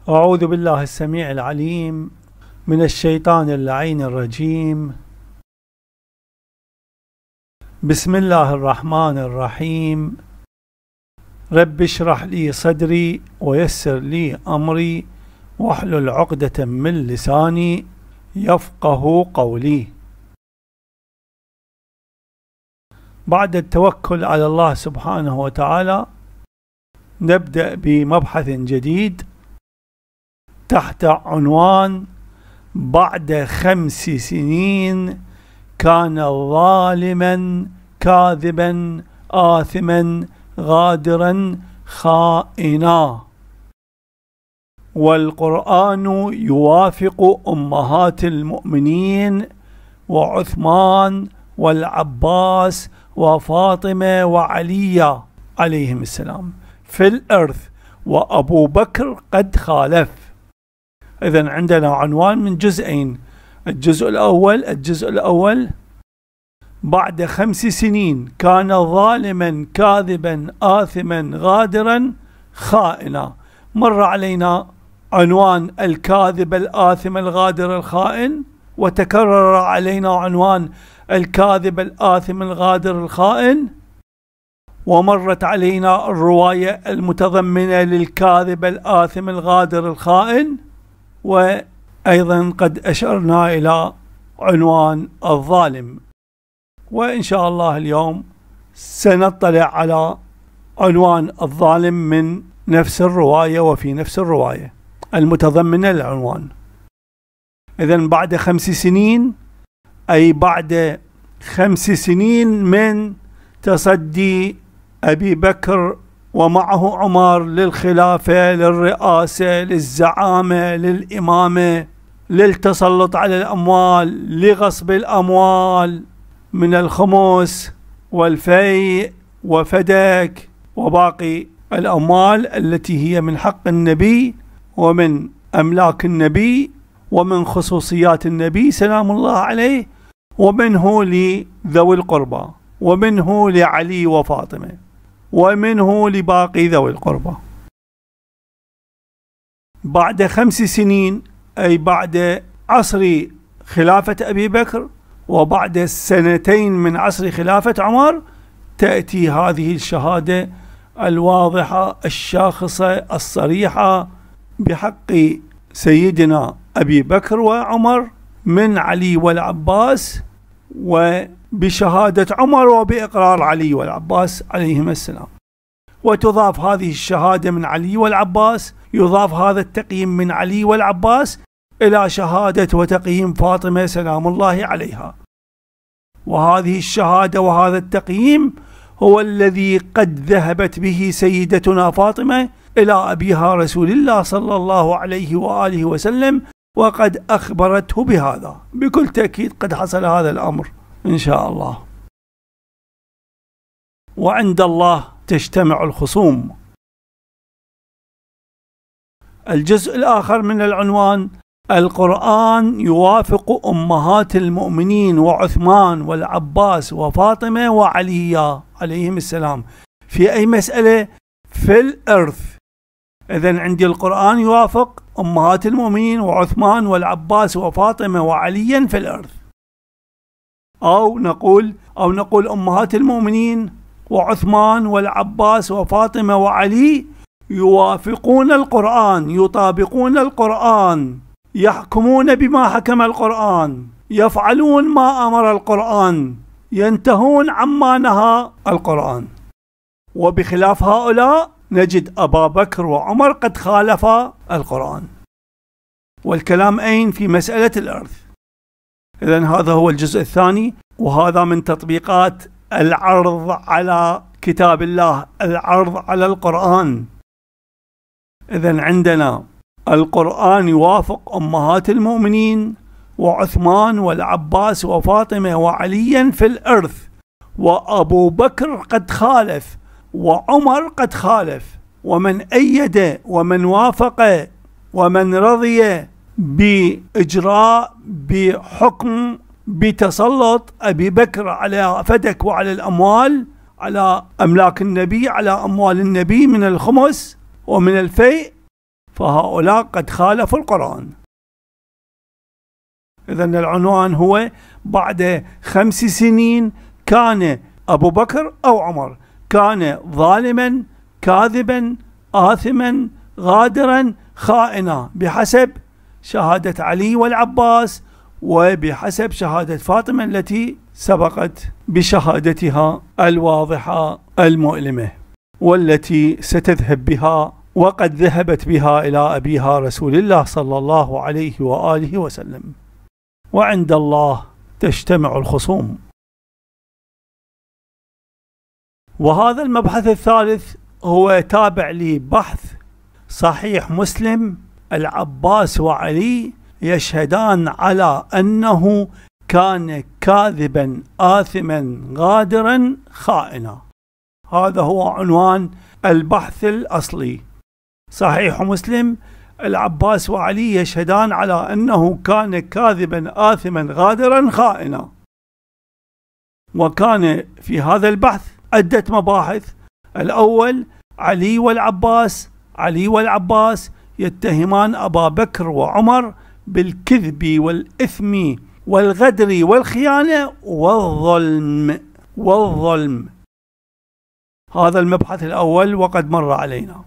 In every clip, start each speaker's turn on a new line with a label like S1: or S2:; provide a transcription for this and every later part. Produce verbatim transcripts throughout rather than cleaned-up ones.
S1: أعوذ بالله السميع العليم من الشيطان اللعين الرجيم. بسم الله الرحمن الرحيم. رب اشرح لي صدري ويسر لي أمري واحلل عقدة من لساني يفقه قولي. بعد التوكل على الله سبحانه وتعالى نبدأ بمبحث جديد تحت عنوان: بعد خمس سنين كان ظالما كاذبا آثما غادرا خائنا، والقرآن يوافق أمهات المؤمنين وعثمان والعباس وفاطمة وعلي عليهم السلام في الإرث، وأبو بكر قد خالف. إذن عندنا عنوان من جزئين. الجزء الأول الجزء الأول بعد خمس سنين كان ظالما كاذبا آثما غادرا خائنا. مر علينا عنوان الكاذب الآثم الغادر الخائن، وتكرر علينا عنوان الكاذب الآثم الغادر الخائن، ومرت علينا الرواية المتضمنة للكاذب الآثم الغادر الخائن، وأيضا قد أشرنا إلى عنوان الظالم. وإن شاء الله اليوم سنطلع على عنوان الظالم من نفس الرواية وفي نفس الرواية المتضمنة للعنوان. إذن بعد خمس سنين أي بعد خمس سنين من تصدي أبي بكر ومعه عمر للخلافة، للرئاسة، للزعامة، للإمامة، للتسلط على الأموال، لغصب الأموال من الخمس والفيء وفدك وباقي الأموال التي هي من حق النبي ومن أملاك النبي ومن خصوصيات النبي سلام الله عليه، ومنه لذوي القربى، ومنه لعلي وفاطمة، ومنه لباقي ذوي القربى. بعد خمس سنين أي بعد عصر خلافة أبي بكر وبعد سنتين من عصر خلافة عمر تأتي هذه الشهادة الواضحة الشاخصة الصريحة بحق سيدنا أبي بكر وعمر من علي والعباس، وبشهادة عمر وبإقرار علي والعباس عليهما السلام. وتضاف هذه الشهادة من علي والعباس، يضاف هذا التقييم من علي والعباس إلى شهادة وتقييم فاطمة سلام الله عليها. وهذه الشهادة وهذا التقييم هو الذي قد ذهبت به سيدتنا فاطمة إلى أبيها رسول الله صلى الله عليه وآله وسلم، وقد أخبرته بهذا. بكل تأكيد قد حصل هذا الأمر إن شاء الله. وعند الله تجتمع الخصوم. الجزء الآخر من العنوان: القرآن يوافق أمهات المؤمنين وعثمان والعباس وفاطمة وعلي عليهم السلام في أي مسألة؟ في الإرث. إذن عندي القرآن يوافق أمهات المؤمنين وعثمان والعباس وفاطمة وعليا في الإرث، أو نقول أو نقول أمهات المؤمنين وعثمان والعباس وفاطمة وعلي يوافقون القرآن، يطابقون القرآن، يحكمون بما حكم القرآن، يفعلون ما أمر القرآن، ينتهون عما نهى القرآن. وبخلاف هؤلاء نجد أبا بكر وعمر قد خالفا القرآن. والكلام أين؟ في مسألة الإرث. إذن هذا هو الجزء الثاني، وهذا من تطبيقات العرض على كتاب الله، العرض على القرآن. إذن عندنا القرآن يوافق أمهات المؤمنين وعثمان والعباس وفاطمة وعليا في الإرث، وأبو بكر قد خالف وعمر قد خالف، ومن أيد ومن وافق ومن رضي بإجراء بحكم بتسلط أبي بكر على فدك وعلى الأموال، على أملاك النبي، على أموال النبي من الخمس ومن الفيء، فهؤلاء قد خالفوا القرآن. إذن العنوان هو بعد خمس سنين كان أبو بكر أو عمر كان ظالما كاذبا آثما غادرا خائنا بحسب شهادة علي والعباس وبحسب شهادة فاطمة التي سبقت بشهادتها الواضحة المؤلمة، والتي ستذهب بها وقد ذهبت بها إلى أبيها رسول الله صلى الله عليه وآله وسلم. وعند الله تجتمع الخصوم. وهذا المبحث الثالث هو تابع لبحث صحيح مسلم. العباس وعلي يشهدان على أنه كان كاذبا آثما غادرا خائنا. هذا هو عنوان البحث الأصلي. صحيح مسلم: العباس وعلي يشهدان على أنه كان كاذبا آثما غادرا خائنا. وكان في هذا البحث عدة مباحث. الأول: علي والعباس علي والعباس يتهمان أبا بكر وعمر بالكذب والإثم والغدر والخيانة والظلم والظلم هذا المبحث الأول وقد مر علينا.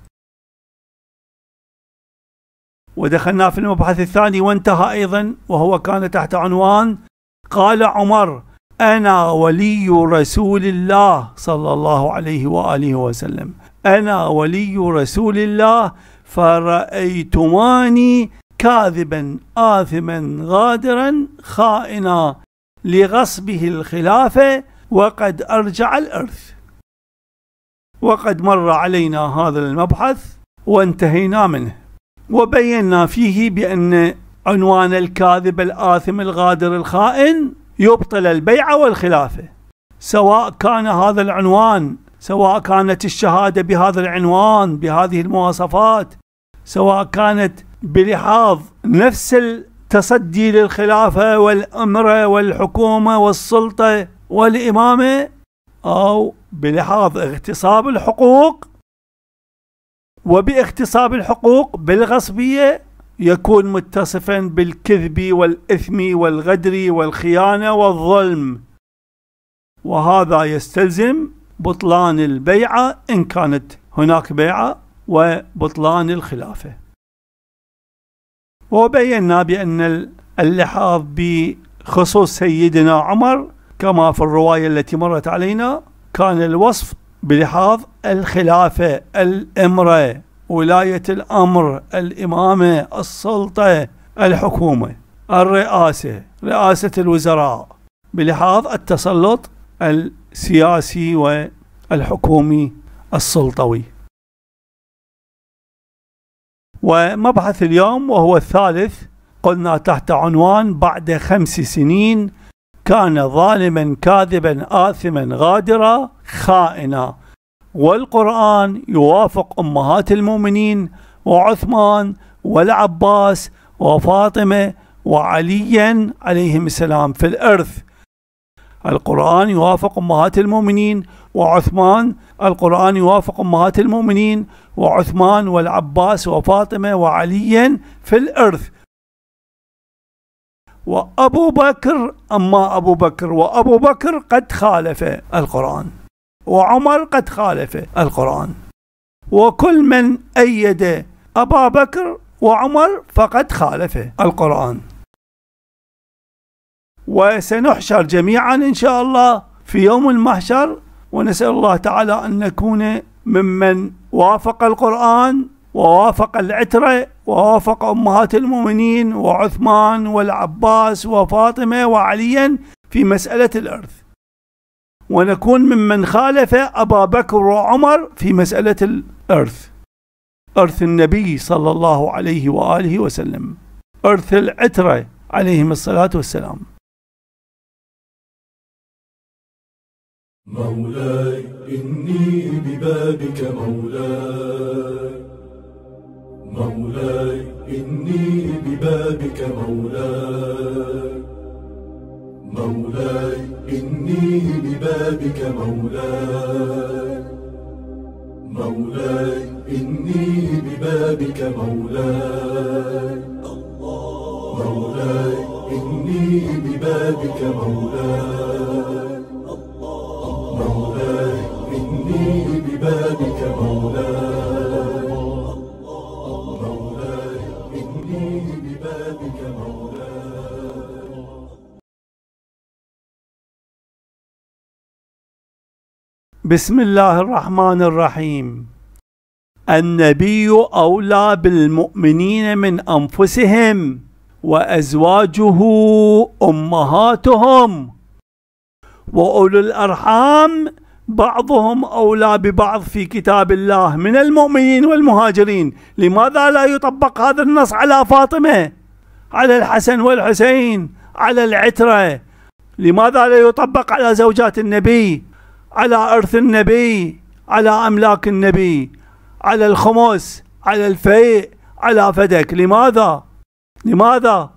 S1: ودخلنا في المبحث الثاني وانتهى أيضا، وهو كان تحت عنوان: قال عمر: أنا ولي رسول الله صلى الله عليه وآله وسلم، أنا ولي رسول الله فرأيتماني كاذبا آثما غادرا خائنا لغصبه الخلافة وقد أرجع الإرث. وقد مر علينا هذا المبحث وانتهينا منه، وبينا فيه بأن عنوان الكاذب الآثم الغادر الخائن يبطل البيعة والخلافة، سواء كان هذا العنوان، سواء كانت الشهادة بهذا العنوان بهذه المواصفات، سواء كانت بلحاظ نفس التصدي للخلافة والأمرة والحكومة والسلطة والإمامة، أو بلحاظ اغتصاب الحقوق. وباغتصاب الحقوق بالغصبية يكون متصفا بالكذب والإثم والغدر والخيانة والظلم، وهذا يستلزم بطلان البيعة إن كانت هناك بيعة وبطلان الخلافة. وبينا بأن اللحاظ بخصوص سيدنا عمر كما في الرواية التي مرت علينا كان الوصف بلحاظ الخلافة، الإمرة، ولاية الأمر، الإمامة، السلطة، الحكومة، الرئاسة، رئاسة الوزراء، بلحاظ التسلط السياسي والحكومي السلطوي. ومبحث اليوم وهو الثالث قلنا تحت عنوان: بعد خمس سنين كان ظالما كاذبا آثما غادرا خائنا. والقرآن يوافق أمهات المؤمنين وعثمان والعباس وفاطمة وعليا عليهم السلام في الإرث. القرآن يوافق أمهات المؤمنين وعثمان القرآن يوافق أمهات المؤمنين وعثمان والعباس وفاطمة وعليا في الإرث. وأبو بكر أما أبو بكر وأبو بكر قد خالف القرآن، وعمر قد خالف القرآن، وكل من أيد أبا بكر وعمر فقد خالف القرآن. وسنحشر جميعا إن شاء الله في يوم المحشر، ونسأل الله تعالى أن نكون ممن وافق القرآن ووافق العترة ووافق أمهات المؤمنين وعثمان والعباس وفاطمة وعليا في مسألة الإرث، ونكون ممن خالف أبا بكر وعمر في مسألة الإرث، إرث النبي صلى الله عليه وآله وسلم، إرث العترة عليهم الصلاة والسلام.
S2: مولاي إني ببابك مولاي، مولاي إني ببابك مولاي، مولاي إني ببابك مولاي، مولاي إني ببابك ببابك مولاي، مولاي إني ببابك مولاي، مولاي إني ببابك مولاي، مولاي إني ببابك مولاي.
S1: بسم الله الرحمن الرحيم. النبي أولى بالمؤمنين من أنفسهم وأزواجه أمهاتهم وأولو الأرحام بعضهم أولى ببعض في كتاب الله من المؤمنين والمهاجرين. لماذا لا يطبق هذا النص على فاطمة، على الحسن والحسين، على العترة؟ لماذا لا يطبق على زوجات النبي، على إرث النبي، على أملاك النبي، على الخمس، على الفيء، على فدك؟ لماذا؟ لماذا؟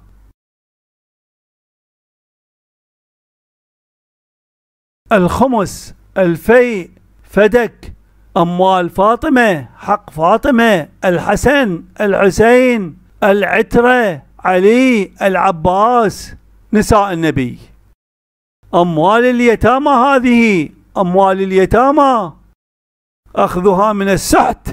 S1: الخمس، الفيء، فدك، أموال فاطمة، حق فاطمة، الحسن، الحسين، العترة، علي، العباس، نساء النبي. أموال اليتامى، هذه أموال اليتامى أخذها من السحت.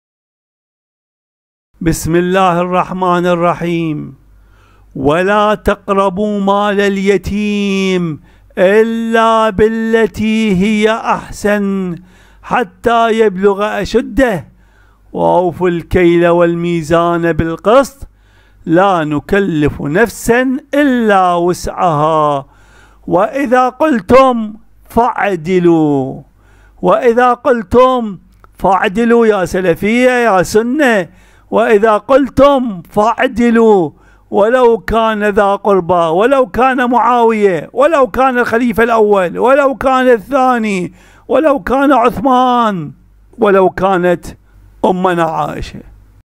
S1: بسم الله الرحمن الرحيم. ولا تقربوا مال اليتيم إلا بالتي هي أحسن حتى يبلغ أشده وأوفوا الكيل والميزان بالقسط لا نكلف نفسا إلا وسعها وإذا قلتم فاعدلوا. وإذا قلتم فاعدلوا يا سلفية يا سنة، وإذا قلتم فاعدلوا ولو كان ذا قربى، ولو كان معاوية، ولو كان الخليفة الأول، ولو كان الثاني، ولو كان عثمان، ولو كانت أمنا عائشة.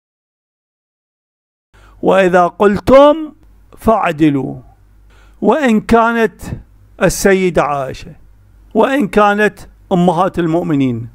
S1: وإذا قلتم فاعدلوا، وإن كانت السيدة عائشة، وإن كانت أمهات المؤمنين.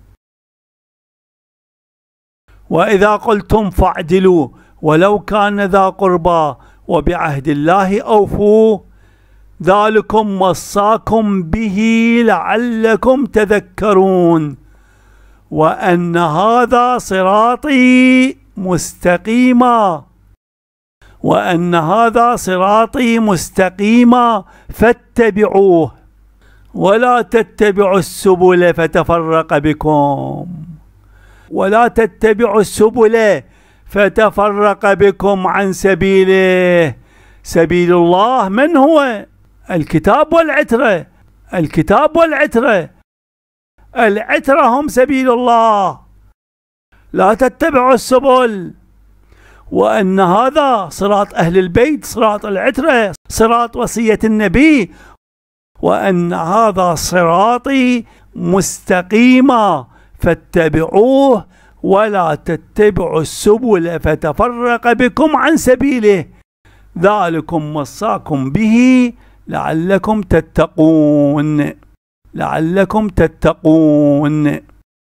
S1: وإذا قلتم فاعدلوا ولو كان ذا قربى وبعهد الله أوفوا ذلكم وصاكم به لعلكم تذكرون وأن هذا صراطي مستقيما وأن هذا صراطي مستقيما فاتبعوه ولا تتبعوا السبل فتفرق بكم ولا تتبعوا السبل فتفرق بكم عن سبيله. سبيل الله من هو؟ الكتاب والعترة. الكتاب والعترة العترة هم سبيل الله. لا تتبعوا السبل. وأن هذا صراط أهل البيت، صراط العترة، صراط وصية النبي. وأن هذا صراطي مستقيما فاتبعوه ولا تتبعوا السبل فتفرق بكم عن سبيله ذلكم وصاكم به لعلكم تتقون لعلكم تتقون.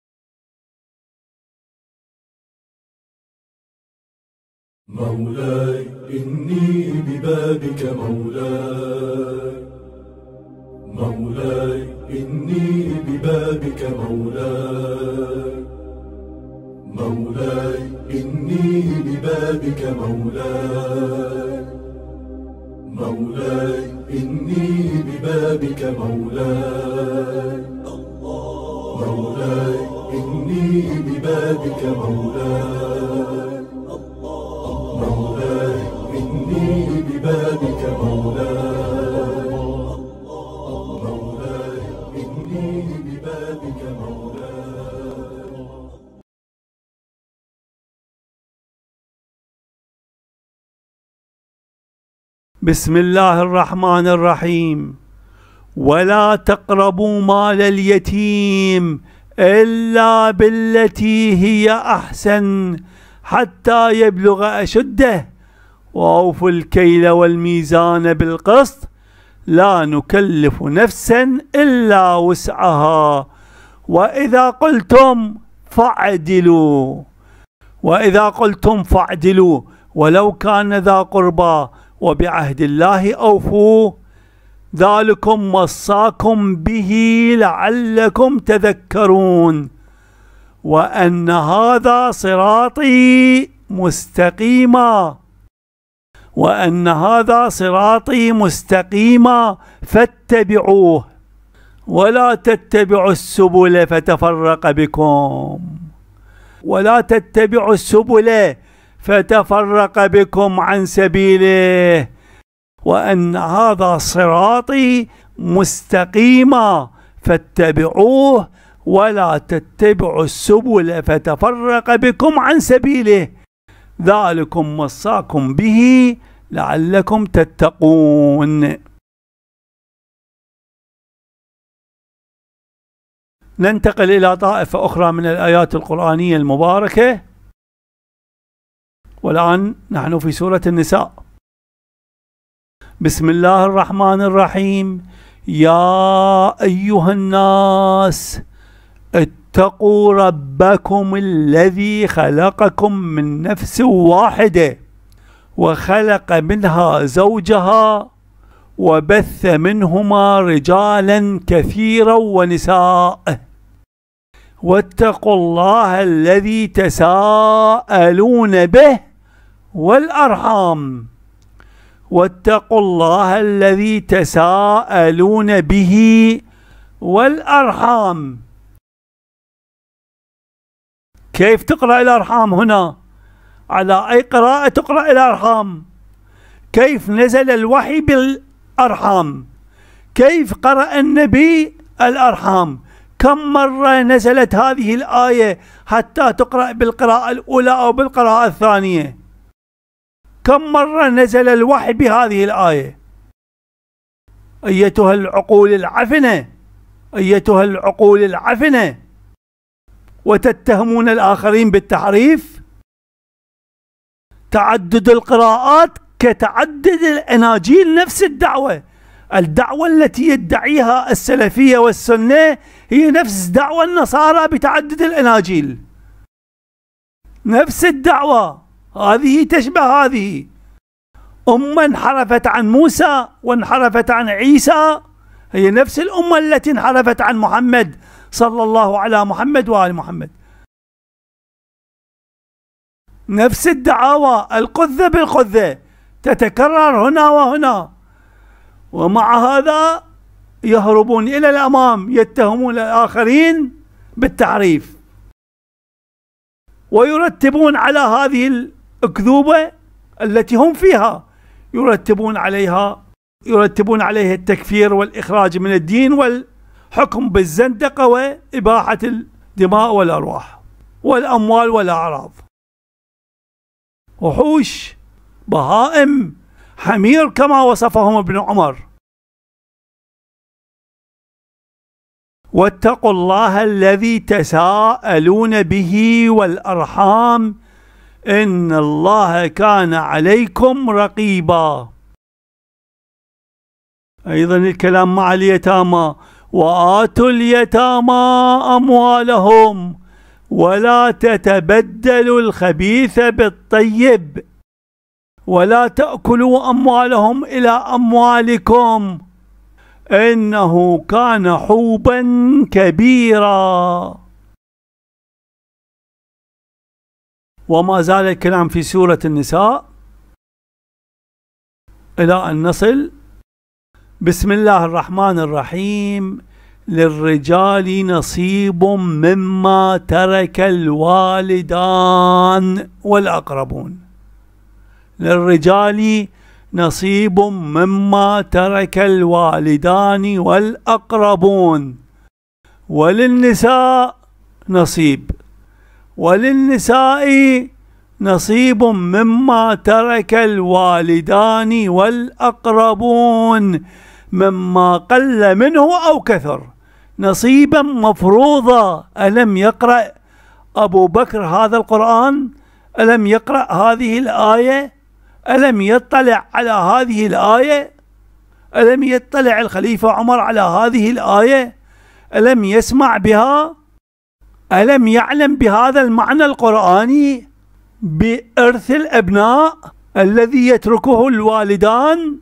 S2: مولاي إني ببابك مولاي، مولاي إني ببابك مولاي، مولاي إني ببابك مولاي، مولاي إني ببابك مولاي، مولاي إني ببابك مولاي، مولاي إني ببابك مولاي، مولاي إني ببابك مولاي.
S1: بسم الله الرحمن الرحيم. ولا تقربوا مال اليتيم إلا بالتي هي أحسن حتى يبلغ أشده وأوفوا الكيل والميزان بالقسط لا نكلف نفسا إلا وسعها وإذا قلتم فاعدلوا وإذا قلتم فاعدلوا ولو كان ذا قربى وبعهد الله أوفوا ذلكم وصاكم به لعلكم تذكرون وأن هذا صراطي مستقيما وأن هذا صراطي مستقيما فاتبعوه ولا تتبعوا السبل فتفرق بكم ولا تتبعوا السبل فتفرق بكم عن سبيله وأن هذا صراطي مستقيما فاتبعوه ولا تتبعوا السبل فتفرق بكم عن سبيله ذلكم وصاكم به لعلكم تتقون. ننتقل إلى طائفة أخرى من الآيات القرآنية المباركة، والآن نحن في سورة النساء. بسم الله الرحمن الرحيم. يا أيها الناس اتقوا ربكم الذي خلقكم من نفس واحدة وخلق منها زوجها وبث منهما رجالا كثيرا ونساء واتقوا الله الذي تساءلون به والأرحام واتقوا الله الذي تساءلون به والأرحام. كيف تقرأ الأرحام هنا؟ على أي قراءة تقرأ الأرحام؟ كيف نزل الوحي بالأرحام؟ كيف قرأ النبي الأرحام؟ كم مرة نزلت هذه الآية حتى تقرأ بالقراءة الأولى أو بالقراءة الثانية؟ كم مرة نزل الوحي بهذه الآية؟ أيتها العقول العفنة أيتها العقول العفنة وتتهمون الآخرين بالتحريف. تعدد القراءات كتعدد الأناجيل، نفس الدعوة. الدعوة التي يدعيها السلفية والسنة هي نفس دعوة النصارى بتعدد الأناجيل، نفس الدعوة، هذه تشبه هذه. أمة انحرفت عن موسى وانحرفت عن عيسى هي نفس الأمة التي انحرفت عن محمد صلى الله على محمد وآل محمد. نفس الدعاوى القذة بالقذة تتكرر هنا وهنا، ومع هذا يهربون إلى الأمام يتهمون الآخرين بالتحريف ويرتبون على هذه الأكذوبة التي هم فيها، يرتبون عليها يرتبون عليها التكفير والإخراج من الدين والحكم بالزندقة وإباحة الدماء والأرواح والأموال والأعراض. وحوش، بهائم، حمير كما وصفهم ابن عمر. واتقوا الله الذي تساءلون به والأرحام إن الله كان عليكم رقيبا. أيضا الكلام مع اليتامى. وآتوا اليتامى أموالهم ولا تتبدلوا الخبيث بالطيب ولا تأكلوا أموالهم إلى أموالكم إنه كان حوبا كبيرا. وما زال الكلام في سورة النساء إلى أن نصل. بسم الله الرحمن الرحيم. للرجال نصيب مما ترك الوالدان والأقربون. للرجال نصيب مما ترك الوالدان والأقربون وللنساء نصيب وللنساء نصيب مما ترك الوالدان والأقربون مما قل منه أو كثر، نصيبا مفروضا. ألم يقرأ أبو بكر هذا القرآن؟ ألم يقرأ هذه الآية؟ ألم يطلع على هذه الآية؟ ألم يطلع الخليفة عمر على هذه الآية؟ ألم يسمع بها؟ ألم يعلم بهذا المعنى القرآني؟ بإرث الأبناء الذي يتركه الوالدان.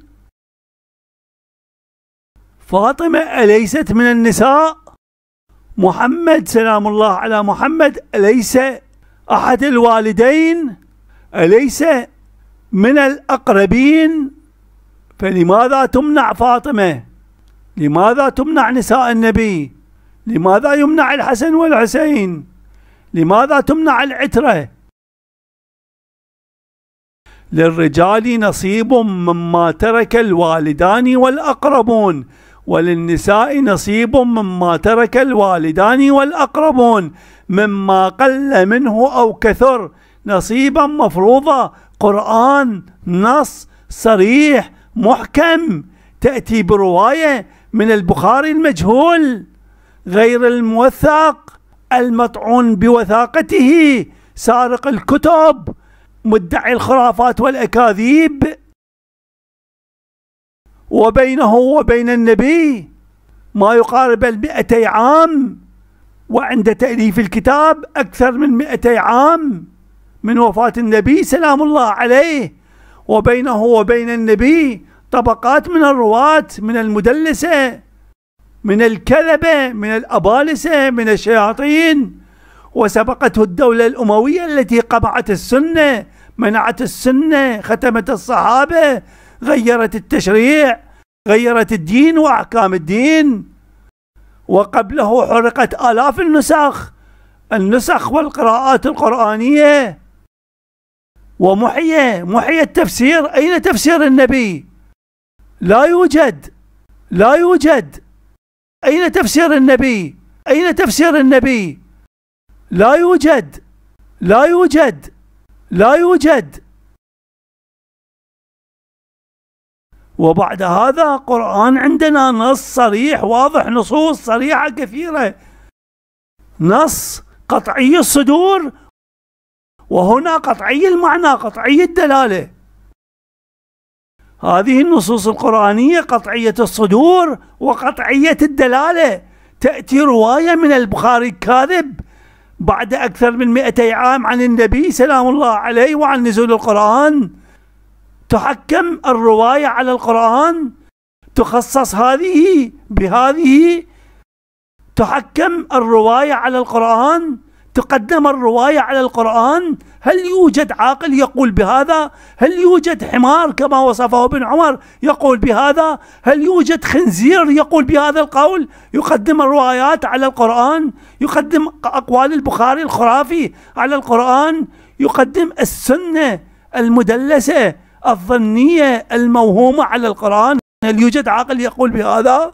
S1: فاطمة أليست من النساء؟ محمد سلام الله على محمد أليس أحد الوالدين؟ أليس من الأقربين؟ فلماذا تمنع فاطمة؟ لماذا تمنع نساء النبي؟ لماذا يمنع الحسن والحسين؟ لماذا تمنع العترة؟ للرجال نصيب مما ترك الوالدان والأقربون، وللنساء نصيب مما ترك الوالدان والأقربون، مما قل منه أو كثر، نصيبا مفروضا. قرآن نص صريح محكم، تأتي برواية من البخاري المجهول غير الموثق المطعون بوثاقته، سارق الكتب، مدعي الخرافات والأكاذيب. وبينه وبين النبي ما يقارب المئتي عام، وعند تأليف الكتاب أكثر من مئتي عام من وفاة النبي سلام الله عليه. وبينه وبين النبي طبقات من الرواة، من المدلسة، من الكذبة، من الأبالسة، من الشياطين. وسبقته الدولة الأموية التي قمعت السنة، منعت السنة، ختمت الصحابة، غيرت التشريع، غيرت الدين وأحكام الدين. وقبله حرقت آلاف النسخ النسخ والقراءات القرآنية، ومحيى محيى التفسير. أين تفسير النبي؟ لا يوجد، لا يوجد. أين تفسير النبي؟ أين تفسير النبي؟ لا يوجد، لا يوجد، لا يوجد. وبعد هذا قرآن عندنا نص صريح واضح، نصوص صريحة كثيرة، نص قطعي الصدور، وهنا قطعي المعنى، قطعي الدلالة. هذه النصوص القرآنية قطعية الصدور وقطعية الدلالة. تأتي رواية من البخاري الكاذب بعد أكثر من مئتي عام عن النبي سلام الله عليه وعن نزول القرآن، تحكم الرواية على القرآن، تخصص هذه بهذه، تحكم الرواية على القرآن، تقدم الرواية على القرآن. هل يوجد عاقل يقول بهذا؟ هل يوجد حمار كما وصفه ابن عمر يقول بهذا؟ هل يوجد خنزير يقول بهذا القول؟ يقدم الروايات على القرآن، يقدم أقوال البخاري الخرافي على القرآن، يقدم السنة المدلسة الظنية الموهومة على القرآن. هل يوجد عاقل يقول بهذا؟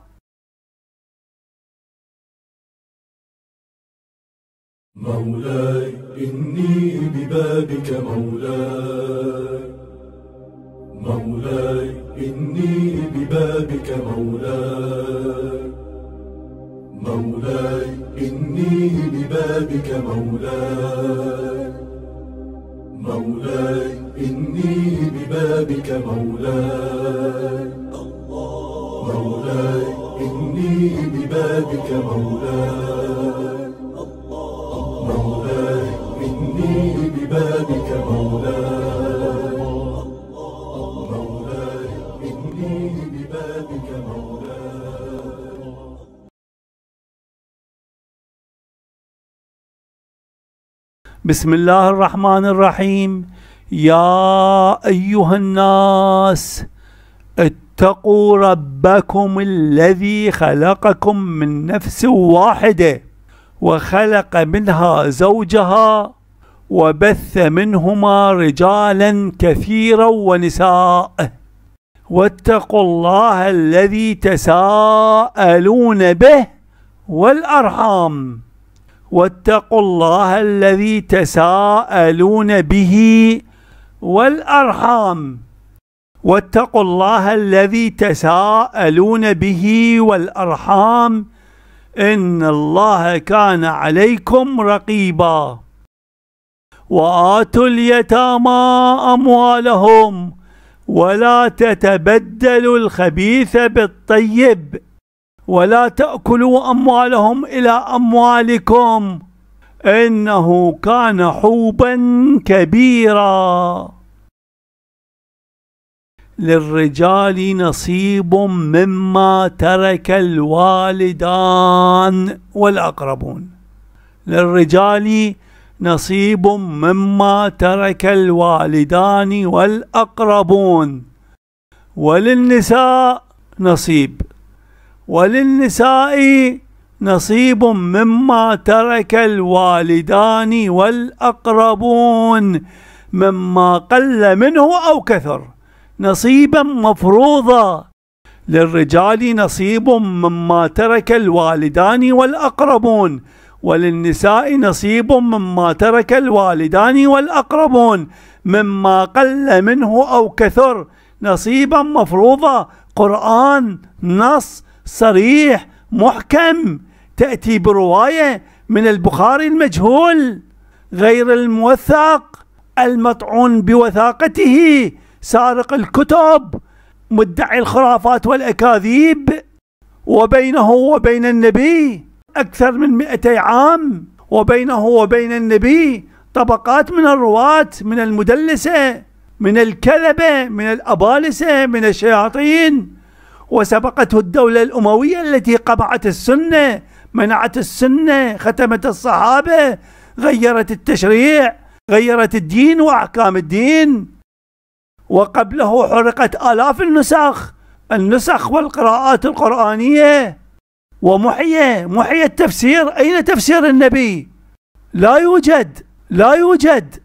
S2: مولاي إني ببابك مولاي، مولاي إني ببابك مولاي، مولاي إني ببابك مولاي، مولاي إني ببابك مولاي، مولاي إني ببابك مولاي، مولاي إني ببابك مولاي، مولاي إني ببابك مولاي.
S1: بسم الله الرحمن الرحيم. يا أيها الناس اتقوا ربكم الذي خلقكم من نفس واحدة وخلق منها زوجها وبث منهما رجالا كثيرا ونساء، واتقوا الله الذي تساءلون به والأرحام، واتقوا الله الذي تساءلون به والأرحام، واتقوا الله الذي تساءلون به والأرحام، إن الله كان عليكم رقيبا. وآتوا اليتامى أموالهم ولا تتبدلوا الخبيث بالطيب ولا تأكلوا أموالهم إلى أموالكم إنه كان حوبا كبيرا. للرجال نصيب مما ترك الوالدان والأقربون. للرجال نصيب مما ترك الوالدان والأقربون. وللنساء نصيب. وللنساء نصيب مما ترك الوالدان والأقربون مما قل منه أو كثر، نصيبا مفروضا. للرجال نصيب مما ترك الوالدان والأقربون، وللنساء نصيب مما ترك الوالدان والأقربون مما قل منه أو كثر، نصيبا مفروضا. قرآن نص صريح محكم، تأتي برواية من البخاري المجهول غير الموثق المطعون بوثاقته، سارق الكتب، مدعي الخرافات والأكاذيب، وبينه وبين النبي أكثر من مئتي عام، وبينه وبين النبي طبقات من الرواة، من المدلسة، من الكذبة، من الأبالسة، من الشياطين. وسبقته الدولة الأموية التي قمعت السنة، منعت السنة، ختمت الصحابة، غيرت التشريع، غيرت الدين وأحكام الدين. وقبله حرقت آلاف النسخ النسخ والقراءات القرآنية، ومحيى محيى التفسير. أين تفسير النبي؟ لا يوجد، لا يوجد.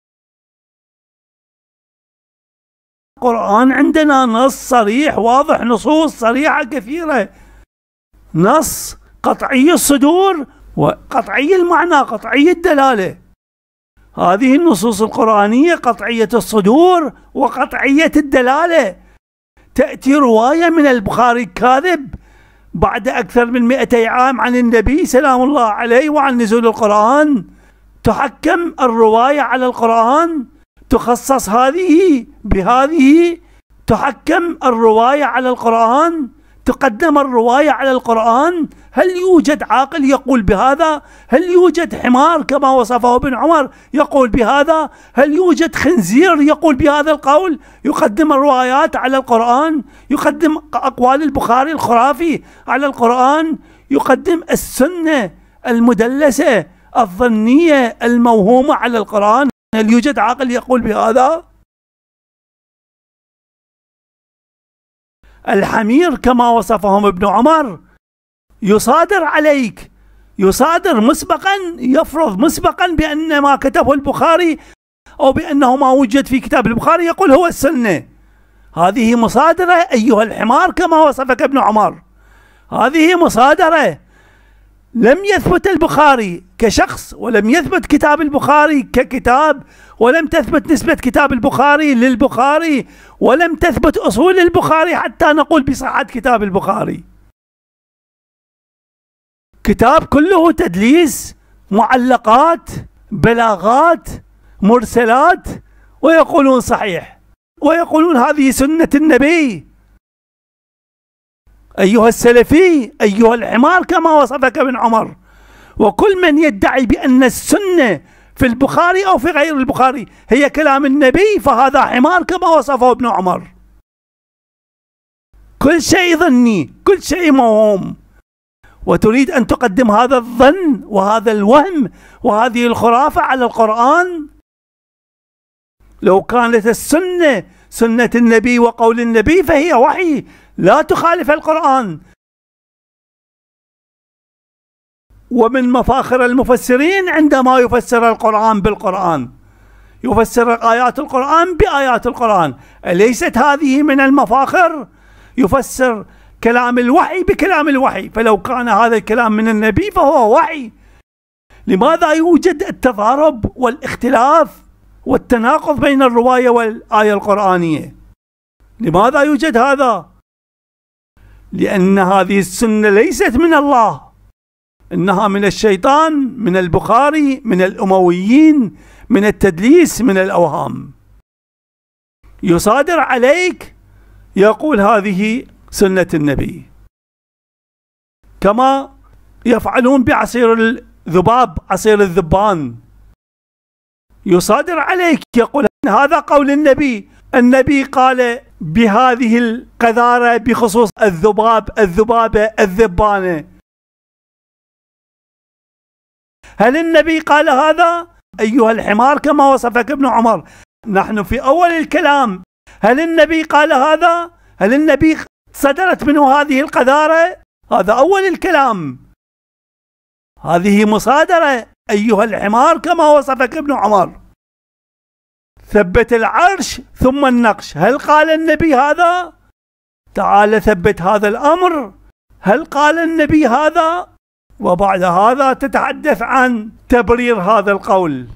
S1: القرآن عندنا نص صريح واضح، نصوص صريحة كثيرة، نص قطعي الصدور وقطعي المعنى، قطعي الدلالة. هذه النصوص القرآنية قطعية الصدور وقطعية الدلالة. تأتي رواية من البخاري الكاذب بعد أكثر من مئتي عام عن النبي سلام الله عليه وعن نزول القرآن، تحكم الرواية على القرآن، تخصص هذه بهذه، تحكم الرواية على القرآن، تقدم الرواية على القرآن. هل يوجد عاقل يقول بهذا؟ هل يوجد حمار كما وصفه ابن عمر يقول بهذا؟ هل يوجد خنزير يقول بهذا القول؟ يقدم الروايات على القرآن، يقدم أقوال البخاري الخرافي على القرآن، يقدم السنة المدلسة الظنية الموهومة على القرآن. هل يوجد عاقل يقول بهذا؟ الحمير كما وصفهم ابن عمر يصادر عليك، يصادر مسبقا، يفرض مسبقا بأن ما كتبه البخاري أو بأنه ما وجد في كتاب البخاري يقول هو السنة. هذه مصادرة أيها الحمار كما وصفك ابن عمر، هذه مصادرة. لم يثبت البخاري كشخص، ولم يثبت كتاب البخاري ككتاب، ولم تثبت نسبة كتاب البخاري للبخاري، ولم تثبت أصول البخاري حتى نقول بصحة كتاب البخاري. كتاب كله تدليس، معلقات، بلاغات، مرسلات، ويقولون صحيح، ويقولون هذه سنة النبي. أيها السلفي، أيها الحمار كما وصفك ابن عمر، وكل من يدعي بأن السنة في البخاري أو في غير البخاري هي كلام النبي فهذا حمار كما وصفه ابن عمر. كل شيء ظني، كل شيء موهوم، وتريد أن تقدم هذا الظن وهذا الوهم وهذه الخرافة على القرآن. لو كانت السنة سنة النبي وقول النبي فهي وحي لا تخالف القرآن. ومن مفاخر المفسرين عندما يفسر القرآن بالقرآن، يفسر آيات القرآن بآيات القرآن، أليست هذه من المفاخر؟ يفسر كلام الوحي بكلام الوحي، فلو كان هذا الكلام من النبي فهو وحي. لماذا يوجد التضارب والاختلاف والتناقض بين الرواية والآية القرآنية؟ لماذا يوجد هذا؟ لأن هذه السنة ليست من الله، إنها من الشيطان، من البخاري، من الأمويين، من التدليس، من الأوهام. يصادر عليك يقول هذه سنة النبي، كما يفعلون بعصير ذباب عصير الذبان يصادر عليك يقول هذا قول النبي، النبي قال بهذه القذارة بخصوص الذباب الذبابة الذبانة. هل النبي قال هذا أيها الحمار كما وصفك ابن عمر؟ نحن في أول الكلام، هل النبي قال هذا؟ هل النبي صدرت منه هذه القذارة؟ هذا أول الكلام، هذه مصادرة أيها الحمار كما وصفك ابن عمر. ثبت العرش ثم النقش، هل قال النبي هذا؟ تعال ثبت هذا الأمر، هل قال النبي هذا؟ وبعد هذا تتحدث عن تبرير هذا القول.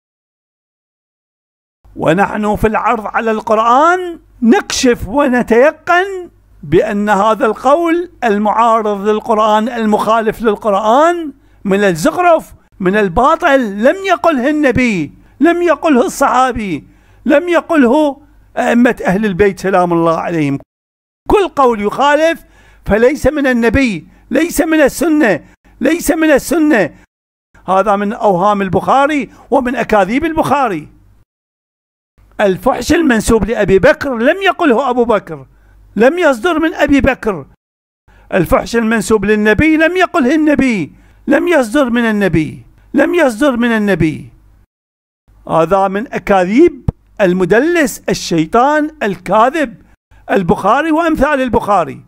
S1: ونحن في العرض على القرآن نكشف ونتيقن بأن هذا القول المعارض للقرآن المخالف للقرآن من الزخرف من الباطل لم يقله النبي، لم يقله الصحابي، لم يقله أئمة أهل البيت سلام الله عليهم. كل قول يخالف فليس من النبي، ليس من السنة، ليس من السنة، هذا من أوهام البخاري ومن أكاذيب البخاري. الفحش المنسوب لأبي بكر لم يقله أبو بكر، لم يصدر من أبي بكر. الفحش المنسوب للنبي لم يقله النبي، لم يصدر من النبي، لم يصدر من النبي. هذا من أكاذيب المدلس الشيطان الكاذب البخاري وأمثال البخاري.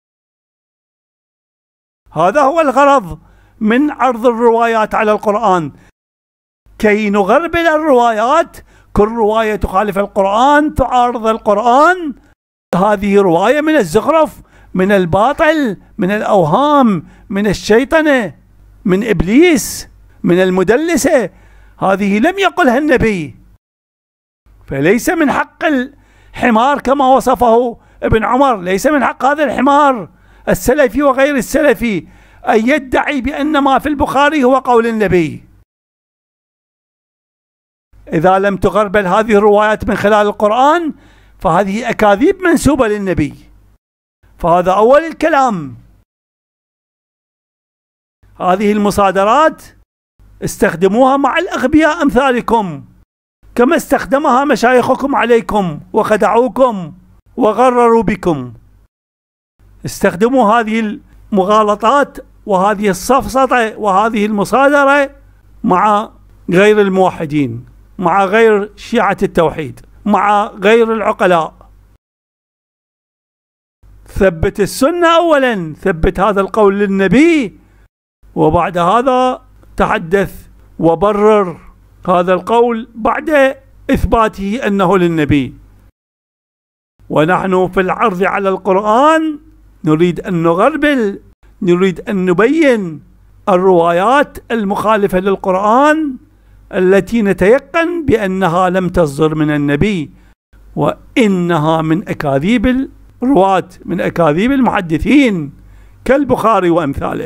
S1: هذا هو الغرض من عرض الروايات على القرآن، كي نغربل الروايات. كل رواية تخالف القرآن تعارض القرآن، هذه رواية من الزخرف، من الباطل، من الأوهام، من الشيطنة، من إبليس، من المدلسة، هذه لم يقلها النبي. فليس من حق الحمار كما وصفه ابن عمر، ليس من حق هذا الحمار السلفي وغير السلفي أن يدعي بأن ما في البخاري هو قول النبي. إذا لم تغربل هذه الروايات من خلال القرآن فهذه أكاذيب منسوبة للنبي. فهذا أول الكلام. هذه المصادرات استخدموها مع الأغبياء أمثالكم كما استخدمها مشايخكم عليكم وخدعوكم وغرروا بكم. استخدموا هذه المغالطات وهذه السفسطة وهذه المصادرة مع غير الموحدين، مع غير شيعة التوحيد، مع غير العقلاء. ثبت السنة أولا، ثبت هذا القول للنبي، وبعد هذا تحدث وبرر هذا القول بعد إثباته أنه للنبي. ونحن في العرض على القرآن نريد أن نغربل، نريد أن نبين الروايات المخالفة للقرآن التي نتيقن بأنها لم تصدر من النبي، وإنها من أكاذيب الرواة، من أكاذيب المحدثين كالبخاري وأمثاله.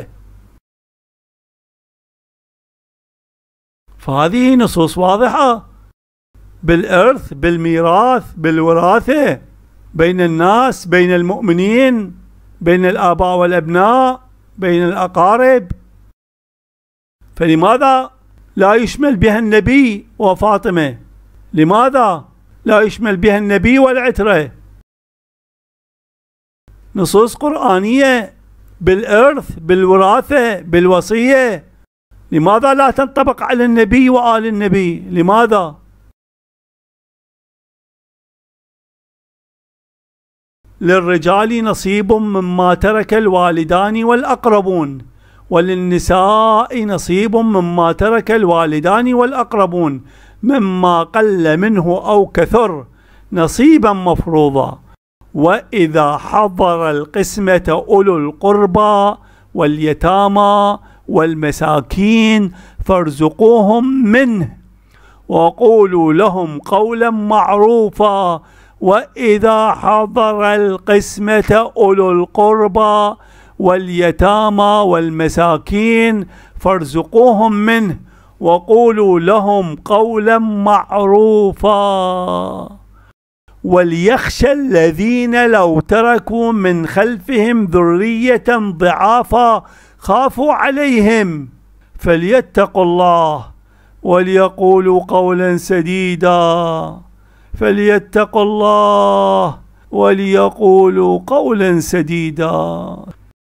S1: فهذه نصوص واضحة بالإرث، بالميراث، بالوراثة بين الناس، بين المؤمنين، بين الآباء والأبناء، بين الأقارب. فلماذا لا يشمل بها النبي وفاطمة؟ لماذا لا يشمل بها النبي والعترة؟ نصوص قرآنية بالإرث، بالوراثة، بالوصية، لماذا لا تنطبق على النبي وآل النبي؟ لماذا؟ للرجال نصيب مما ترك الوالدان والأقربون، وللنساء نصيب مما ترك الوالدان والأقربون مما قل منه أو كثر نصيبا مفروضا، وإذا حضر القسمة أولو القربى واليتامى والمساكين فارزقوهم منه وقولوا لهم قولا معروفا، وإذا حضر القسمة أولو القربى واليتامى والمساكين فارزقوهم منه وقولوا لهم قولا معروفا، وليخشى الذين لو تركوا من خلفهم ذرية ضعافا خافوا عليهم فليتقوا الله وليقولوا قولا سديدا، فليتقوا الله وليقولوا قولا سديدا.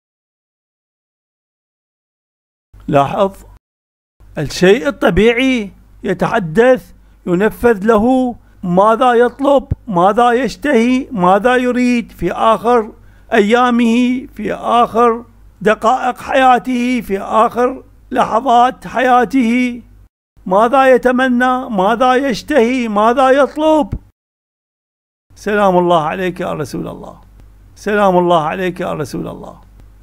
S1: لاحظ، الشيء الطبيعي يتحدث، ينفذ له ماذا يطلب، ماذا يشتهي، ماذا يريد في آخر أيامه، في آخر دقائق حياته، في آخر لحظات حياته، ماذا يتمنى، ماذا يشتهي، ماذا يطلب. سلام الله عليك يا رسول الله، سلام الله عليك يا رسول الله.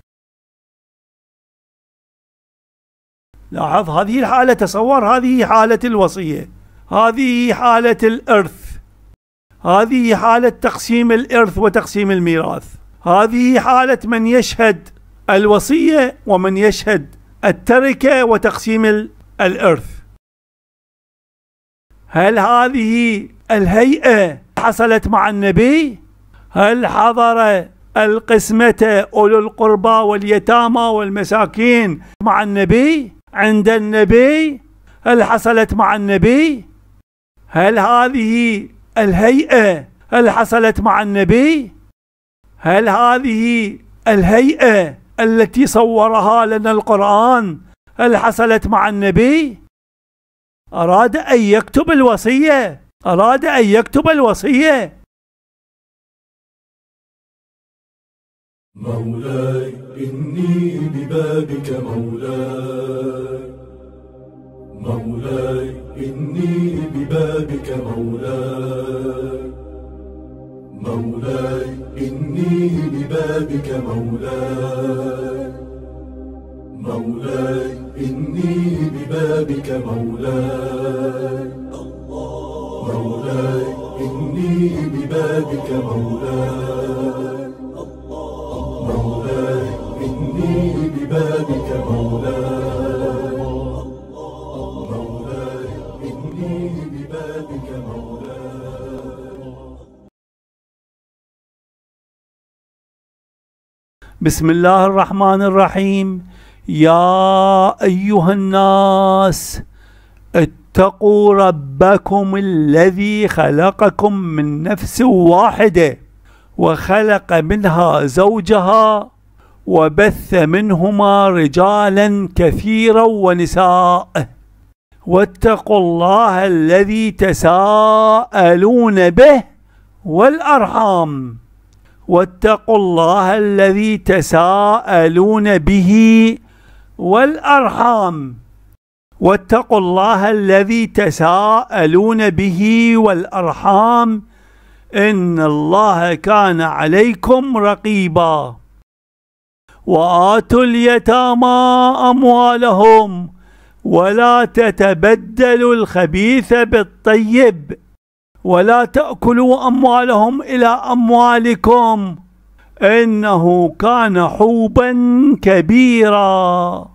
S1: لاحظ هذه الحالة، تصور هذه حالة الوصية، هذه حالة الإرث، هذه حالة تقسيم الإرث وتقسيم الميراث، هذه حالة من يشهد الوصية ومن يشهد التركة وتقسيم الإرث. هل هذه الهيئة حصلت مع النبي؟ هل حضر القسمة أولو القربى واليتامى والمساكين مع النبي عند النبي؟ هل حصلت مع النبي؟ هل هذه الهيئة هل حصلت مع النبي؟ هل هذه الهيئة التي صورها لنا القرآن هل حصلت مع النبي؟ أراد أن يكتب الوصية، أراد أن يكتب الوصية.
S2: مولاي إني ببابك مولاي، مولاي إني ببابك مولاي، مولاي إني ببابك مولاي، مولاي إني ببابك مولاي، مولاي إني ببابك مولاي، مولاي إني ببابك مولاي، مولاي إني ببابك مولاي.
S1: بسم الله الرحمن الرحيم. يا أيها الناس اتقوا ربكم الذي خلقكم من نفس واحدة وخلق منها زوجها وبث منهما رجالا كثيرا ونساء، واتقوا الله الذي تساءلون به والأرحام، واتقوا الله الذي تساءلون به والأرحام، واتقوا الله الذي تساءلون به والأرحام إن الله كان عليكم رقيبا. وآتوا اليتامى أموالهم ولا تتبدلوا الخبيث بالطيب ولا تأكلوا أموالهم إلى أموالكم إنه كان حوبا كبيرا.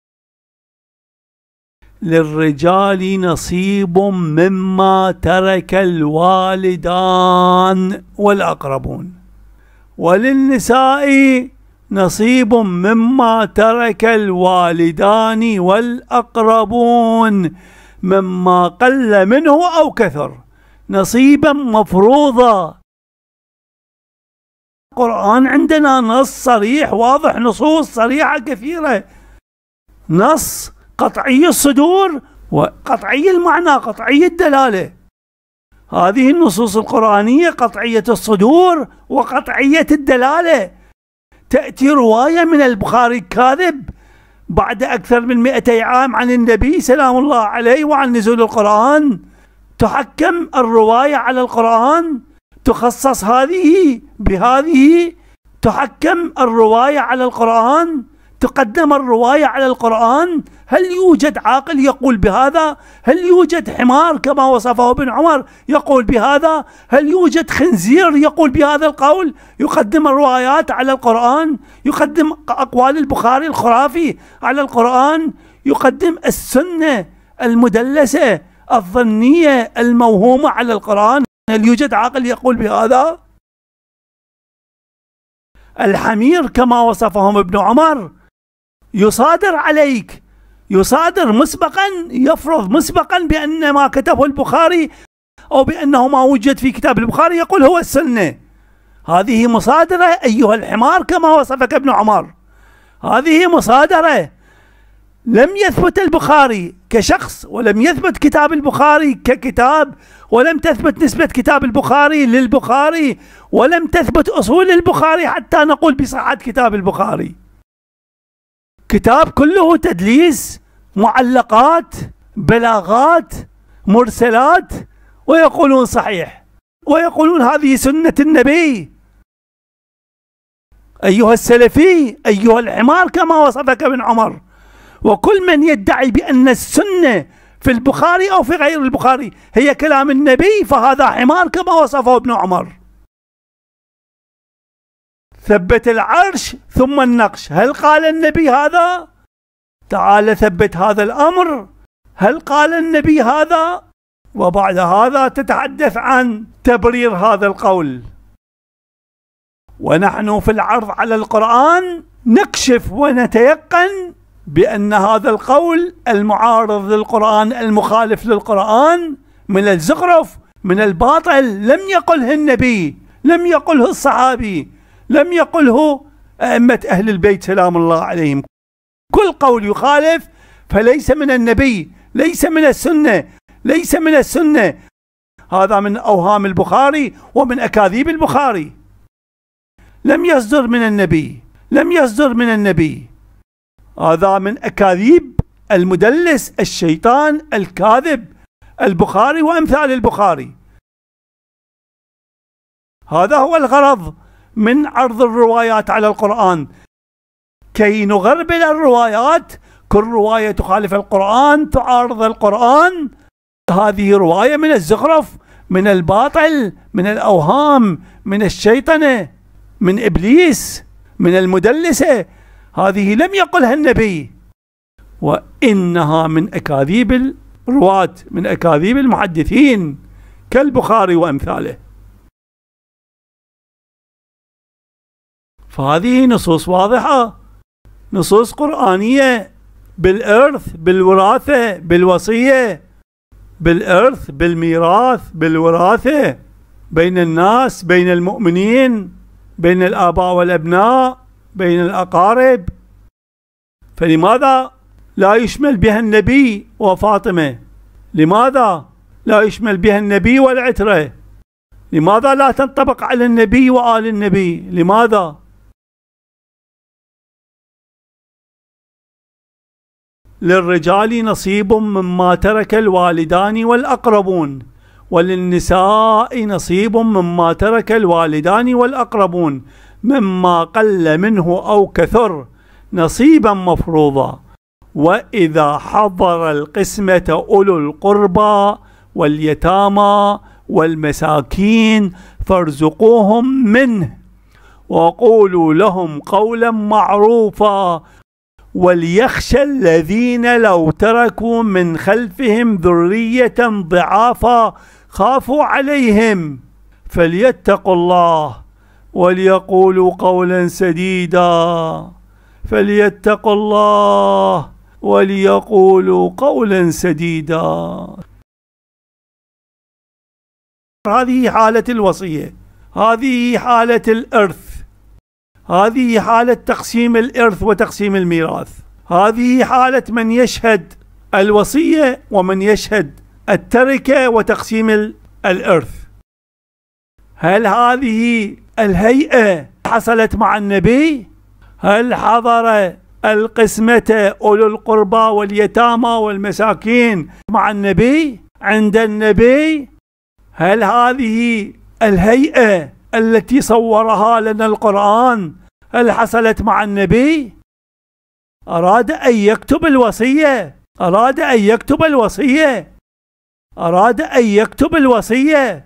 S1: للرجال نصيب مما ترك الوالدان والأقربون، وللنساء نصيب مما ترك الوالدان والأقربون مما قل منه أو كثر، نصيبا مفروضا. القرآن عندنا نص صريح واضح، نصوص صريحة كثيرة، نص قطعي الصدور وقطعي المعنى، قطعي الدلالة. هذه النصوص القرآنية قطعية الصدور وقطعية الدلالة. تأتي رواية من البخاري الكاذب بعد أكثر من مئتي عام عن النبي سلام الله عليه وعن نزول القرآن، تحكم الرواية على القرآن، تخصص هذه بهذه، تحكم الرواية على القرآن، تقدم الرواية على القرآن. هل يوجد عاقل يقول بهذا؟ هل يوجد حمار كما وصفه ابن عمر يقول بهذا؟ هل يوجد خنزير يقول بهذا القول؟ يقدم الروايات على القرآن، يقدم أقوال البخاري الخرافي على القرآن، يقدم السنة المدلسة الظنية الموهومة على القرآن. هل يوجد عاقل يقول بهذا؟ الحمير كما وصفهم ابن عمر يصادر عليك، يصادر مسبقا، يفرض مسبقا بأن ما كتبه البخاري أو بأنه ما وجد في كتاب البخاري يقول هو السنة. هذه مصادرة أيها الحمار كما وصفك ابن عمر، هذه مصادرة. لم يثبت البخاري كشخص، ولم يثبت كتاب البخاري ككتاب، ولم تثبت نسبة كتاب البخاري للبخاري، ولم تثبت أصول البخاري حتى نقول بصحة كتاب البخاري. كتاب كله تدليس، معلقات، بلاغات، مرسلات، ويقولون صحيح، ويقولون هذه سنة النبي. أيها السلفي، أيها الحمار كما وصفك ابن عمر، وكل من يدعي بأن السنة في البخاري أو في غير البخاري هي كلام النبي فهذا حمار كما وصفه ابن عمر. ثبت العرش ثم النقش، هل قال النبي هذا؟ تعال ثبت هذا الأمر، هل قال النبي هذا؟ وبعد هذا تتحدث عن تبرير هذا القول. ونحن في العرض على القرآن نكشف ونتيقن بأن هذا القول المعارض للقرآن المخالف للقرآن من الزخرف، من الباطل، لم يقله النبي، لم يقله الصحابي، لم يقله أئمة أهل البيت سلام الله عليهم. كل قول يخالف فليس من النبي، ليس من السنة، ليس من السنة. هذا من أوهام البخاري ومن أكاذيب البخاري. لم يصدر من النبي، لم يصدر من النبي. هذا من أكاذيب المدلس الشيطان الكاذب البخاري وأمثال البخاري. هذا هو الغرض من عرض الروايات على القرآن، كي نغربل الروايات. كل رواية تخالف القرآن، تعارض القرآن، هذه رواية من الزخرف، من الباطل، من الأوهام، من الشيطنة، من إبليس، من المدلسة. هذه لم يقلها النبي، وإنها من أكاذيب الرواة، من أكاذيب المحدثين كالبخاري وأمثاله. فهذه نصوص واضحة، نصوص قرآنية بالإرث، بالوراثة، بالوصية، بالإرث، بالميراث، بالوراثة بين الناس، بين المؤمنين، بين الآباء والأبناء، بين الأقارب. فلماذا لا يشمل بها النبي وفاطمة؟ لماذا لا يشمل بها النبي والعترة؟ لماذا لا تنطبق على النبي وآل النبي؟ لماذا؟ للرجال نصيب مما ترك الوالدان والأقربون، وللنساء نصيب مما ترك الوالدان والأقربون مما قل منه أو كثر نصيبا مفروضا. وإذا حضر القسمة أولو القربى واليتامى والمساكين فارزقوهم منه وقولوا لهم قولا معروفا وليخشى الذين لو تركوا من خلفهم ذرية ضعافا خافوا عليهم فليتقوا الله وليقولوا قولا سديدا. فليتقوا الله وليقولوا قولا سديدا. هذه حالة الوصية، هذه حالة الإرث، هذه حالة تقسيم الإرث وتقسيم الميراث، هذه حالة من يشهد الوصية ومن يشهد التركة وتقسيم الإرث. هل هذه الهيئة حصلت مع النبي؟ هل حضر القسمة أولو القربى واليتامى والمساكين مع النبي عند النبي؟ هل هذه الهيئة التي صورها لنا القرآن هل حصلت مع النبي؟ أراد أن يكتب الوصية، أراد أن يكتب الوصية، أراد أن يكتب الوصية.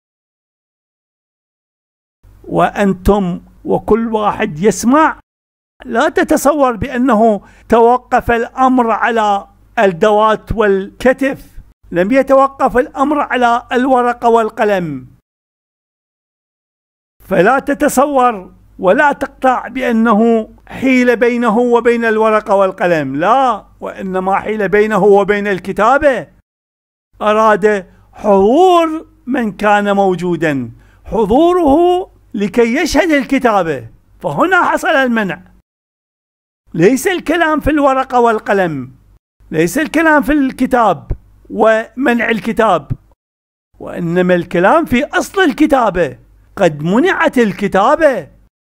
S1: وأنتم وكل واحد يسمع لا تتصور بأنه توقف الأمر على الدوات والكتف، لم يتوقف الأمر على الورقة والقلم. فلا تتصور ولا تقطع بأنه حيل بينه وبين الورقة والقلم، لا، وإنما حيل بينه وبين الكتابة، أراد حضور من كان موجودا، حضوره لكي يشهد الكتابة، فهنا حصل المنع. ليس الكلام في الورقة والقلم، ليس الكلام في الكتاب ومنع الكتاب، وإنما الكلام في أصل الكتابة. قد منعت الكتابة،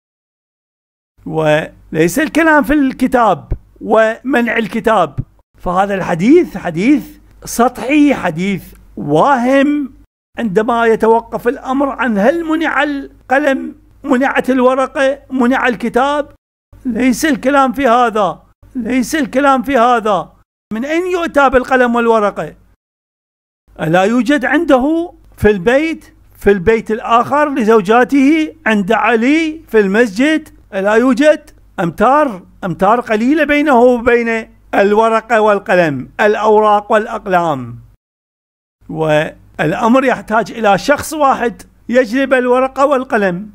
S1: وليس الكلام في الكتاب ومنع الكتاب. فهذا الحديث حديث سطحي، حديث واهم، عندما يتوقف الأمر عن هل منع القلم، منعت الورقة، منع الكتاب. ليس الكلام في هذا، ليس الكلام في هذا. من أين يؤتى بالقلم والورقة؟ ألا يوجد عنده في البيت، في البيت الآخر لزوجاته، عند علي في المسجد؟ ألا يوجد؟ أمتار أمتار قليلة بينه وبين الورقة والقلم، الأوراق والأقلام. والأمر يحتاج إلى شخص واحد يجلب الورقة والقلم،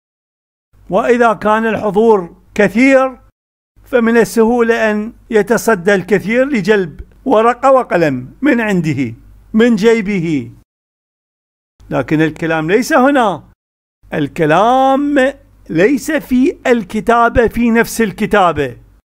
S1: وإذا كان الحضور كثير فمن السهولة أن يتصدى الكثير لجلب ورقة وقلم من عنده من جيبه. لكن الكلام ليس هنا، الكلام ليس في الكتابة في نفس الكتابة،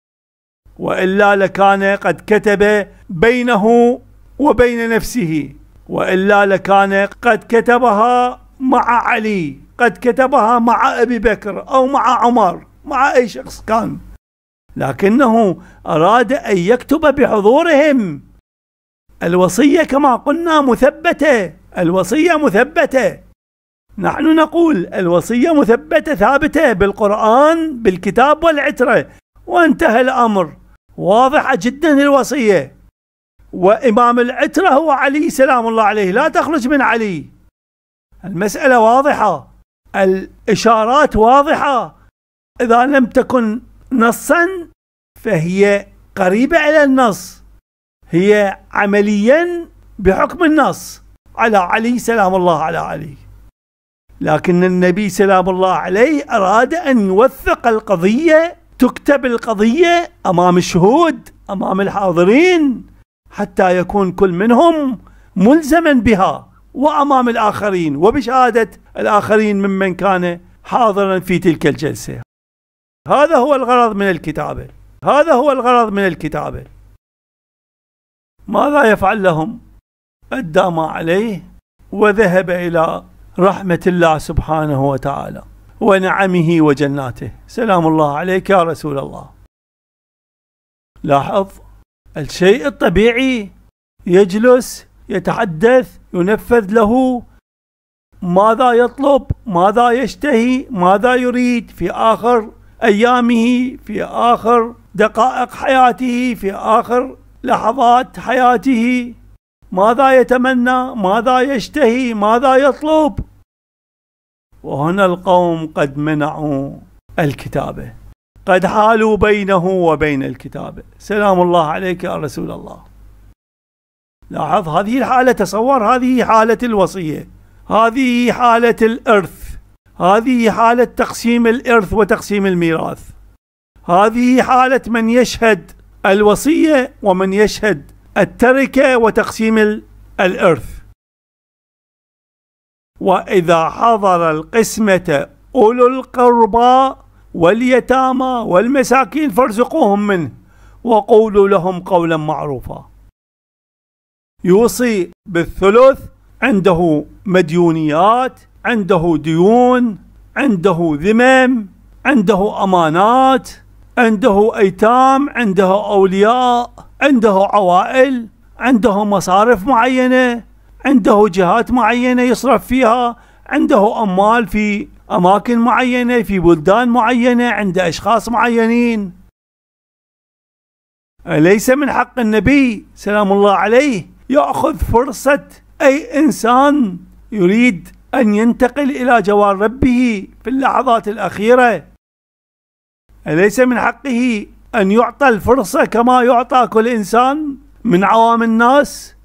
S1: وإلا لكان قد كتب بينه وبين نفسه، وإلا لكان قد كتبها مع علي، قد كتبها مع أبي بكر أو مع عمر، مع أي شخص كان، لكنه أراد أن يكتب بحضورهم. الوصية كما قلنا مثبتة، الوصية مثبتة، نحن نقول الوصية مثبتة ثابتة بالقرآن بالكتاب والعترة، وانتهى الأمر. واضحة جدا الوصية، وإمام العترة هو علي سلام الله عليه، لا تخرج من علي. المسألة واضحة، الإشارات واضحة، إذا لم تكن نصا فهي قريبة إلى النص، هي عمليا بحكم النص على علي سلام الله على علي. لكن النبي سلام الله عليه أراد أن يوثق القضية، تكتب القضية أمام الشهود، أمام الحاضرين، حتى يكون كل منهم ملزما بها، وأمام الآخرين، وبشهادة الآخرين ممن كان حاضرا في تلك الجلسة. هذا هو الغرض من الكتابة، هذا هو الغرض من الكتابة. ماذا يفعل لهم؟ أدى ما عليه وذهب إلى رحمة الله سبحانه وتعالى ونعمه وجناته. سلام الله عليك يا رسول الله. لاحظ الشيء الطبيعي، يجلس يتحدث، ينفذ له ماذا يطلب، ماذا يشتهي، ماذا يريد في آخر أيامه، في آخر دقائق حياته، في آخر لحظات حياته، ماذا يتمنى، ماذا يشتهي، ماذا يطلب. وهنا القوم قد منعوا الكتابة، قد حالوا بينه وبين الكتابة. سلام الله عليك يا رسول الله. لاحظ هذه الحالة، تصور هذه حالة الوصية، هذه حالة الإرث، هذه حالة تقسيم الإرث وتقسيم الميراث، هذه حالة من يشهد الوصية ومن يشهد التركة وتقسيم الإرث. وإذا حضر القسمة أولو القربى واليتامى والمساكين فارزقوهم منه وقولوا لهم قولا معروفا. يوصي بالثلث، عنده مديونيات، عنده ديون، عنده ذمم، عنده أمانات، عنده أيتام، عنده أولياء، عنده عوائل، عنده مصارف معينة، عنده جهات معينة يصرف فيها، عنده أموال في أماكن معينة، في بلدان معينة، عند أشخاص معينين. أليس من حق النبي سلام الله عليه يأخذ فرصة أي إنسان يريد أن ينتقل إلى جوار ربه في اللحظات الأخيرة؟ أليس من حقه أن يعطى الفرصة كما يعطى كل إنسان من عوام الناس؟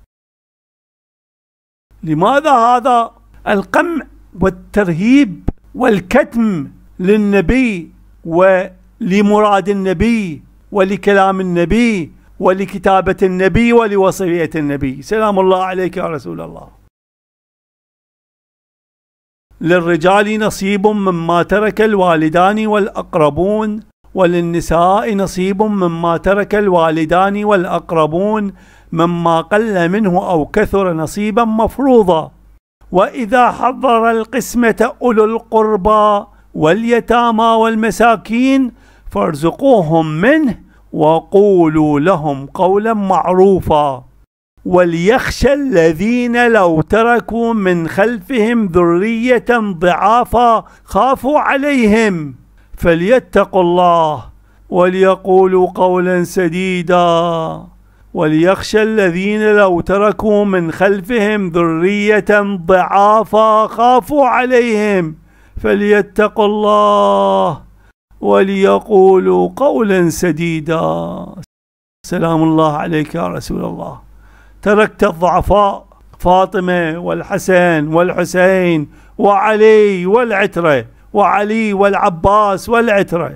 S1: لماذا هذا القمع والترهيب والكتم للنبي ولمراد النبي ولكلام النبي ولكتابة النبي ولوصية النبي. سلام الله عليك يا رسول الله. للرجال نصيب مما ترك الوالدان والأقربون، وللنساء نصيب مما ترك الوالدان والأقربون، مما قل منه أو كثر نصيبا مفروضا. وإذا حضر القسمة أولو القربى واليتامى والمساكين فارزقوهم منه وقولوا لهم قولا معروفا. وليخشى الذين لو تركوا من خلفهم ذرية ضعافا خافوا عليهم فليتقوا الله وليقولوا قولا سديدا. وليخشى الذين لو تركوا من خلفهم ذرية ضعافا خافوا عليهم فليتقوا الله وليقولوا قولا سديدا. سلام الله عليك يا رسول الله. تركت الضعفاء فاطمة والحسن والحسين وعلي والعترة، وعلي والعباس والعترة.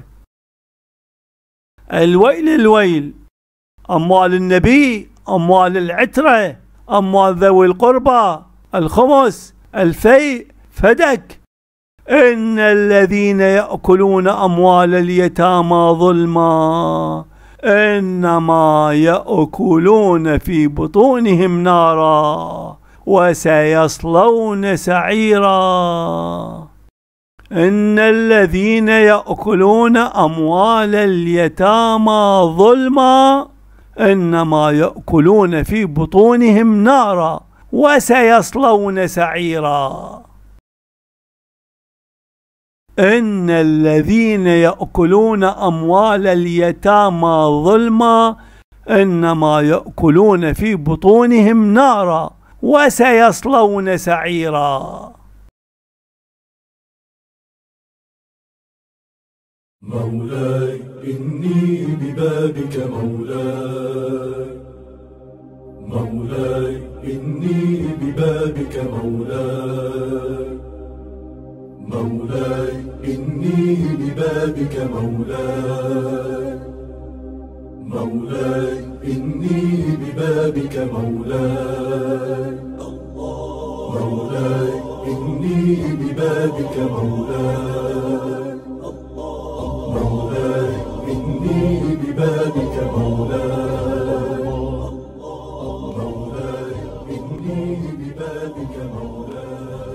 S1: الويل الويل، أموال النبي، أموال العترة، أموال ذوي القربى، الخمس، الفيء، فدك. إن الذين يأكلون أموال اليتامى ظلما إنما يأكلون في بطونهم نارا وسيصلون سعيرا. إن الذين يأكلون أموال اليتامى ظلما إنما يأكلون في بطونهم نارا وسيصلون سعيرا. إن الذين يأكلون أموال اليتامى ظلما إنما يأكلون في بطونهم نارا وسيصلون سعيرا.
S2: مولاي إني ببابك مولاي، مولاي إني ببابك مولاي، مولاي إني ببابك مولاي، مولاي إني ببابك مولاي، مولاي إني ببابك مولاي، مولاي إني ببابك مولاي، مولاي إني ببابك مولاي.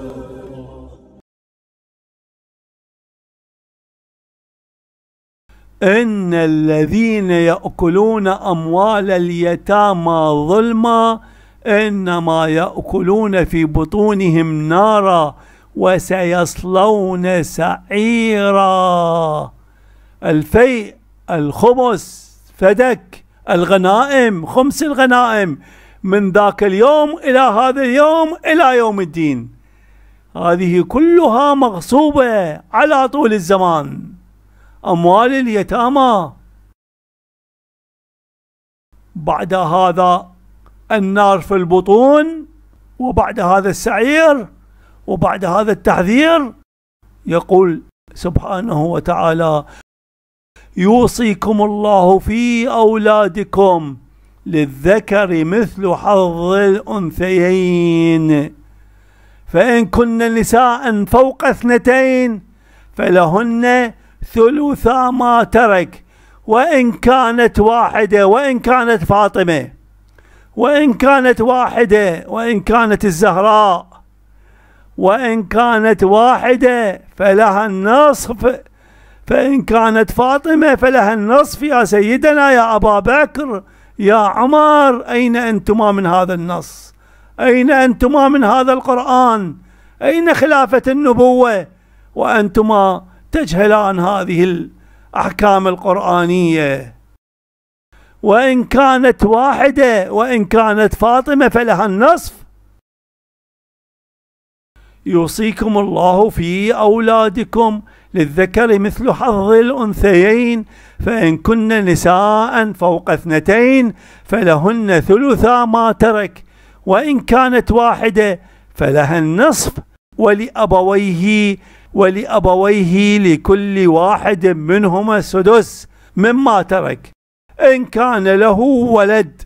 S1: إن الذين يأكلون أموال اليتامى ظلما إنما يأكلون في بطونهم نارا وسيصلون سعيرا. الفيء، الخمس، فدك، الغنائم، خمس الغنائم من ذاك اليوم إلى هذا اليوم إلى يوم الدين، هذه كلها مغصوبة على طول الزمان. أموال اليتامى. بعد هذا النار في البطون، وبعد هذا السعير، وبعد هذا التحذير، يقول سبحانه وتعالى: يوصيكم الله في أولادكم للذكر مثل حظ الأنثيين، فإن كن نساء فوق اثنتين فلهن ثلثا ما ترك، وإن كانت واحدة، وإن كانت فاطمة، وإن كانت واحدة، وإن كانت الزهراء، وإن كانت واحدة فلها النصف، فإن كانت فاطمة فلها النصف. يا سيدنا يا أبا بكر يا عمر، أين أنتما من هذا النص؟ أين أنتما من هذا القرآن؟ أين خلافة النبوة وأنتما تجهلان هذه الأحكام القرآنية؟ وإن كانت واحدة، وإن كانت فاطمة فلها النصف. يوصيكم الله في أولادكم للذكر مثل حظ الأنثيين، فإن كن نساء فوق اثنتين فلهن ثلثا ما ترك، وإن كانت واحدة فلها النصف، ولأبويه ولأبويه لكل واحد منهما السدس مما ترك إن كان له ولد.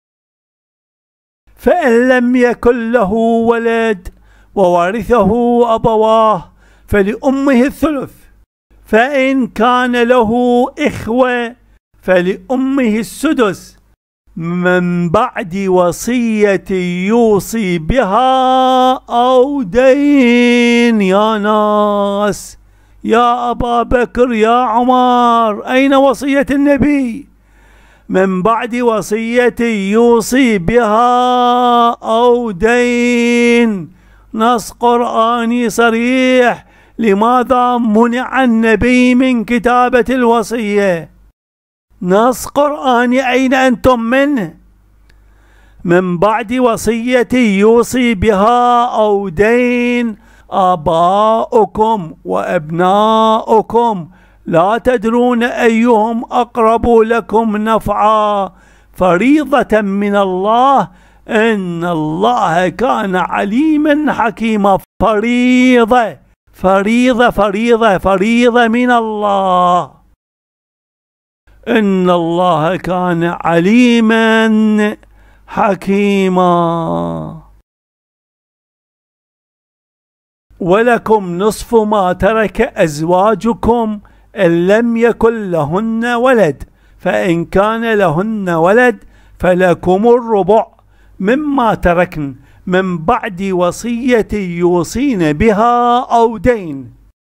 S1: فإن لم يكن له ولد وورثه أبواه فلأمه الثلث. فإن كان له إخوة فلأمه السدس من بعد وصية يوصي بها أو دين. يا ناس، يا أبا بكر، يا عمر، أين وصية النبي؟ من بعد وصية يوصي بها أو دين. نص قرآني صريح. لماذا منع النبي من كتابة الوصية؟ نص قرآني، أين أنتم منه؟ من بعد وصية يوصي بها أو دين. آباؤكم وأبناؤكم لا تدرون أيهم أقرب لكم نفعا، فريضة من الله، إن الله كان عليما حكيما. فريضة فريضة فريضة فريضة من الله. إن الله كان عليما حكيما. ولكم نصف ما ترك أزواجكم إن لم يكن لهن ولد، فإن كان لهن ولد فلكم الربع مما تركن من بعد وصية يوصين بها أو دين.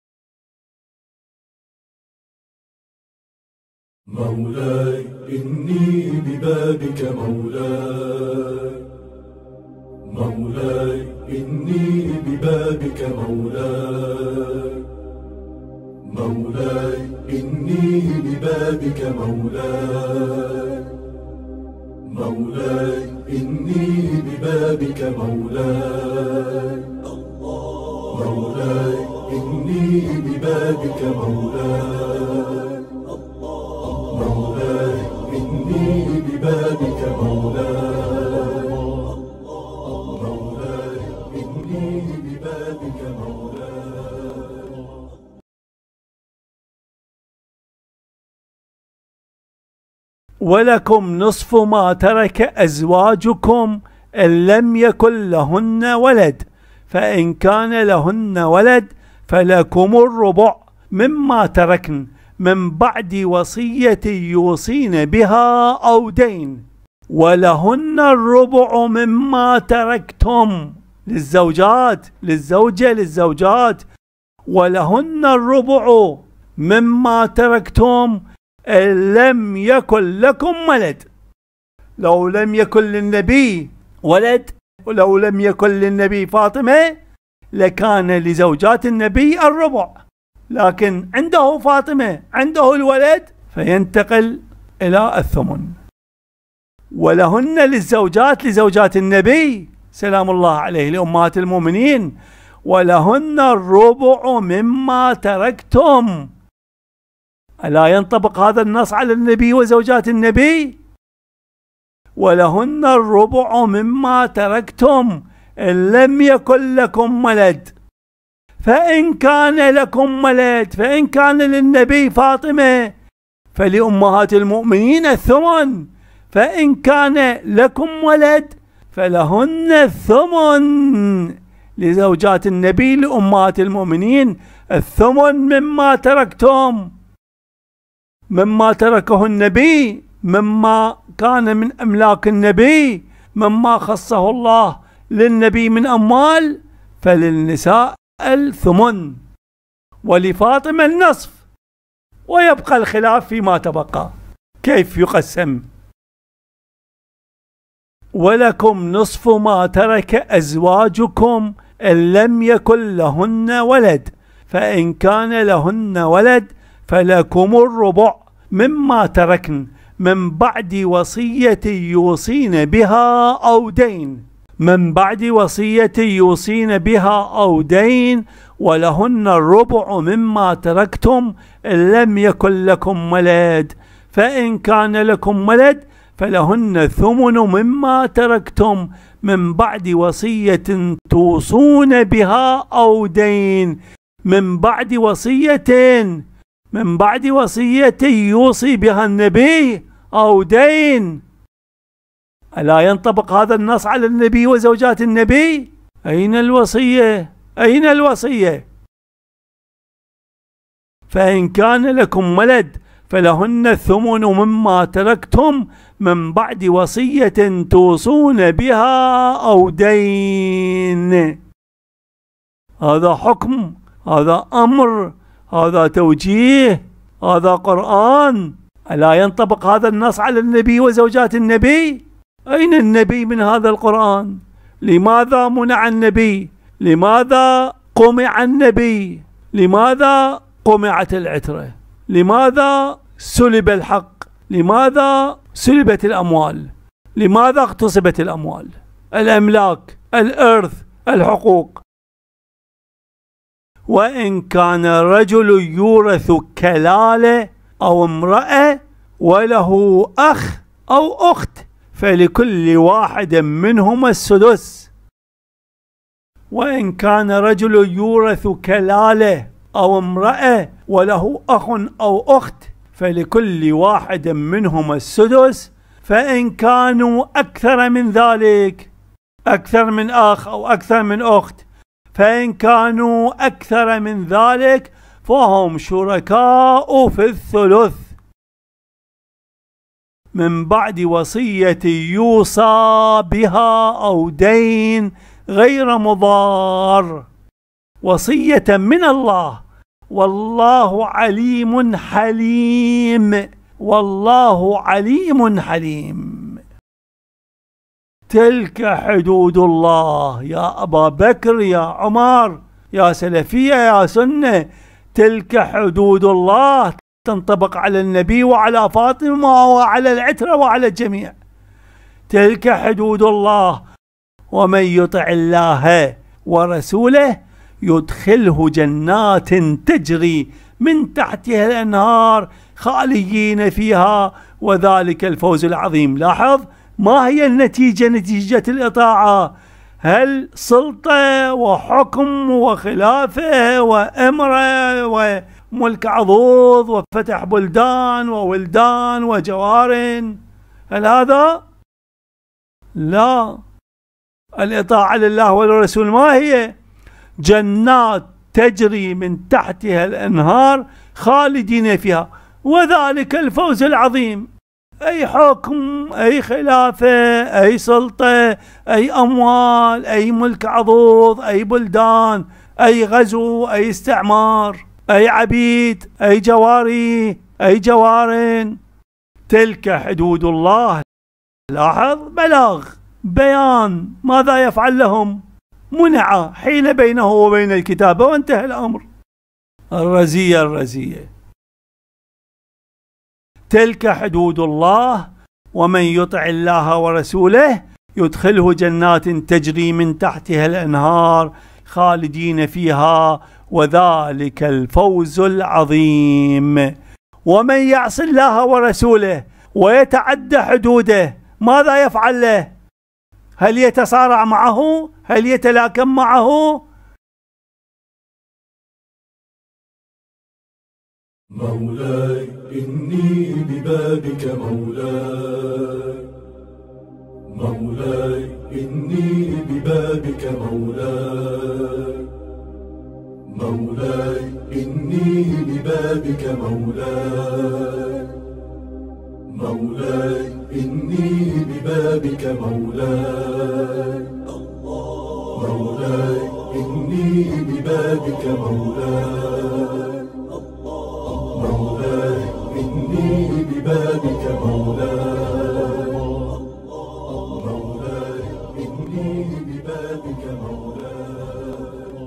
S2: مولاي إني ببابك مولاي، مولاي إني ببابك مولاي، مولاي إني ببابك مولاي، مولاي إني ببابك مولاي، مولاي إني ببابك مولاي، مولاي إني ببابك مولاي، مولاي إني ببابك مولاي.
S1: ولكم نصف ما ترك أزواجكم إن لم يكن لهن ولد، فإن كان لهن ولد فلكم الربع مما تركن من بعد وصية يوصين بها أو دين. ولهن الربع مما تركتم. للزوجات، للزوجة، للزوجات. ولهن الربع مما تركتم إن لم يكن لكم ولد. لو لم يكن للنبي ولد، ولو لم يكن للنبي فاطمة لكان لزوجات النبي الربع، لكن عنده فاطمة، عنده الولد، فينتقل إلى الثمن. ولهن للزوجات، لزوجات النبي سلام الله عليه، لأمهات المؤمنين، ولهن الربع مما تركتم. ألا ينطبق هذا النص على النبي وزوجات النبي؟ ولهن الربع مما تركتم إن لم يكن لكم ولد. فإن كان لكم ولد، فإن كان للنبي فاطمة فلأمهات المؤمنين الثمن. فإن كان لكم ولد فلهن الثمن. لزوجات النبي لأمهات المؤمنين الثمن مما تركتم، مما تركه النبي، مما كان من أملاك النبي، مما خصه الله للنبي من أموال، فللنساء الثمن ولفاطمة النصف. ويبقى الخلاف فيما تبقى كيف يقسم. ولكم نصف ما ترك أزواجكم إن لم يكن لهن ولد، فإن كان لهن ولد فلكم الربع مما تركن من بعد وصية يوصين بها أو دين. من بعد وصية يوصين بها أو دين. ولهن الربع مما تركتم إن لم يكن لكم ولد، فإن كان لكم ولد فلهن الثمن مما تركتم من بعد وصية توصون بها أو دين. من بعد وصية، من بعد وصية يوصي بها النبي أو دين. ألا ينطبق هذا النص على النبي وزوجات النبي؟ أين الوصية؟ أين الوصية؟ فإن كان لكم ولد فلهن الثمن مما تركتم من بعد وصية توصون بها أو دين. هذا حكم، هذا أمر، هذا توجيه، هذا قرآن. ألا ينطبق هذا النص على النبي وزوجات النبي؟ أين النبي من هذا القرآن؟ لماذا منع النبي؟ لماذا قمع النبي؟ لماذا قمعت العترة؟ لماذا سلب الحق؟ لماذا سلبت الأموال؟ لماذا اغتصبت الأموال؟ الأملاك، الإرث، الحقوق. وإن كان رجل يورث كلالة أو امرأة وله أخ أو أخت فلكل واحد منهما السدس. وإن كان رجل يورث كلالة أو امرأة وله أخ أو أخت فلكل واحد منهما السدس، فإن كانوا أكثر من ذلك، أكثر من أخ أو أكثر من أخت، فإن كانوا أكثر من ذلك فهم شركاء في الثلث من بعد وصية يوصى بها أو دين غير مضار، وصية من الله، والله عليم حليم، والله عليم حليم. تلك حدود الله يا أبا بكر، يا عمر، يا سلفية، يا سنة. تلك حدود الله تنطبق على النبي وعلى فاطمة وعلى العترة وعلى الجميع. تلك حدود الله. ومن يطع الله ورسوله يدخله جنات تجري من تحتها الأنهار خالدين فيها وذلك الفوز العظيم. لاحظ ما هي النتيجة؟ نتيجة الإطاعة. هل سلطة وحكم وخلافة وإمرة وملك عضوض وفتح بلدان وولدان وجوار؟ هل هذا؟ لا. الإطاعة لله وللرسول ما هي؟ جنات تجري من تحتها الأنهار خالدين فيها وذلك الفوز العظيم. أي حكم، أي خلافة، أي سلطة، أي أموال، أي ملك عضوض، أي بلدان، أي غزو، أي استعمار، أي عبيد، أي جواري، أي جوار. تلك حدود الله. لاحظ بلاغ، بيان ماذا يفعل لهم. منع، حيل بينه وبين الكتابة وانتهى الأمر. الرزية الرزية. تلك حدود الله. ومن يطع الله ورسوله يدخله جنات تجري من تحتها الأنهار خالدين فيها وذلك الفوز العظيم. ومن يعص الله ورسوله ويتعدى حدوده ماذا يفعل له؟ هل يتصارع معه؟ هل يتلاكم معه؟
S2: مولاي إني ببابك مولاي، مولاي إني ببابك مولاي، مولاي إني ببابك مولاي، مولاي إني ببابك مولاي، مولاي إني ببابك مولاي، مولاي إني ببابك مولاي، مولاي إني ببابك مولاي.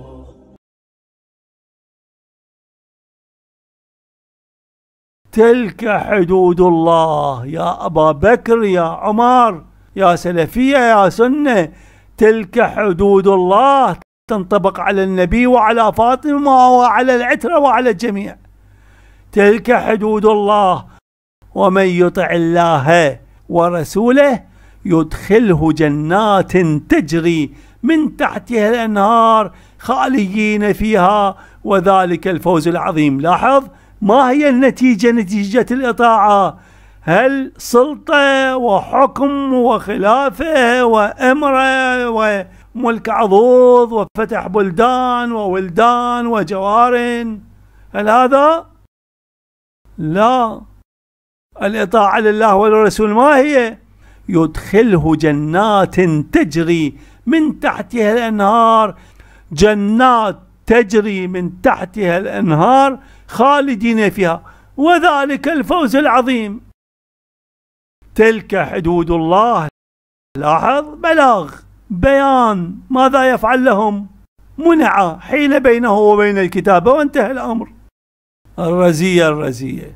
S1: تلك حدود الله يا أبا بكر، يا عمر، يا سلفية، يا سنة. تلك حدود الله تنطبق على النبي وعلى فاطمة وعلى العترة وعلى الجميع. تلك حدود الله. ومن يطع الله ورسوله يدخله جنات تجري من تحتها الأنهار خالدين فيها وذلك الفوز العظيم. لاحظ ما هي النتيجة؟ نتيجة الإطاعة. هل سلطة وحكم وخلافة وإمرة وملك عضوض وفتح بلدان وولدان وجوار؟ هل هذا؟ لا. الإطاعة لله وللرسول ما هي؟ يدخله جنات تجري من تحتها الأنهار، جنات تجري من تحتها الأنهار خالدين فيها، وذلك الفوز العظيم. تلك حدود الله. لاحظ، بلاغ، بيان ماذا يفعل لهم. منع، حيل بينه وبين الكتابة وانتهى الأمر. الرزية الرزية.